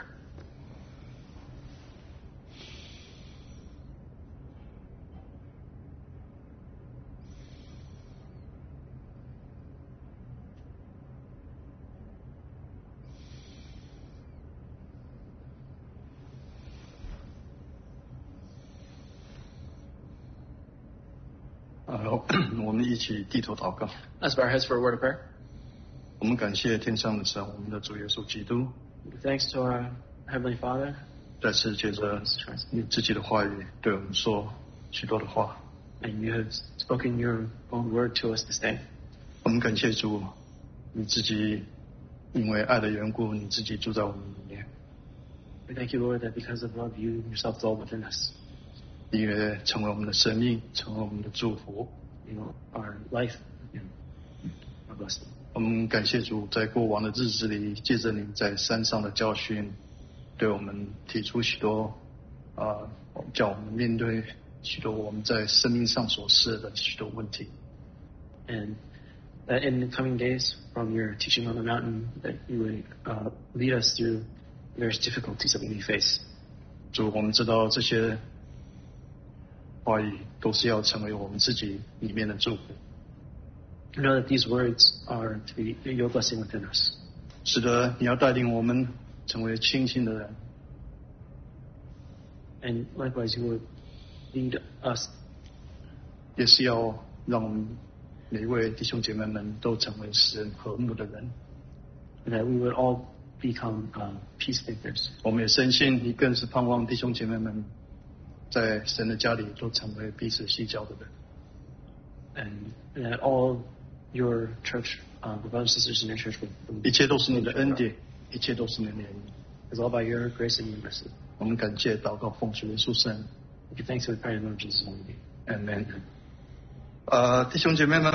呃，我们一起低头祷告。 Let's bow our heads for a word of prayer. 我们感谢天上的神，我们的主耶稣基督， Thanks to our Heavenly Father, 再次借着你自己的话语对我们说许多的话。 and you have spoken your own word to us this day. 我们感谢主，你自己因为爱的缘故，你自己住在我们里面， We thank you, Lord, that because of love, you yourself dwell within us. 你也成为我们的生命，成为我们的祝福。 You know, our life and our blessing. 我们感谢主，在过往的日子里，借着你在山上的教训，对我们提出许多啊、呃，叫我们面对许多我们在生命上所示的许多问题。 And that in the coming days, from your teaching on the mountain, that you would uh, lead us through various difficulties that we may face. 主，我们知道这些话语都是要成为我们自己里面的祝福， We know that these words are to be your blessing within us. 使得你要带领我们成为清醒的人， And likewise, you would lead us 也是要让我们每一位弟兄姐妹们都成为使人和睦的人。 and that we would all become uh, peacemakers. 我们也深信，你更是盼望弟兄姐妹们在神的家里都成为彼此细交的人。 And that all your church, um, the brothers and sisters in your church would, would 一切都是你的恩典，一切都是你的怜悯。 It's all by your grace and your mercy. 我们感谢祷告奉主耶稣圣名。 We give thanks and we pray in the Lord Jesus' name. Amen。呃，弟兄姐妹们。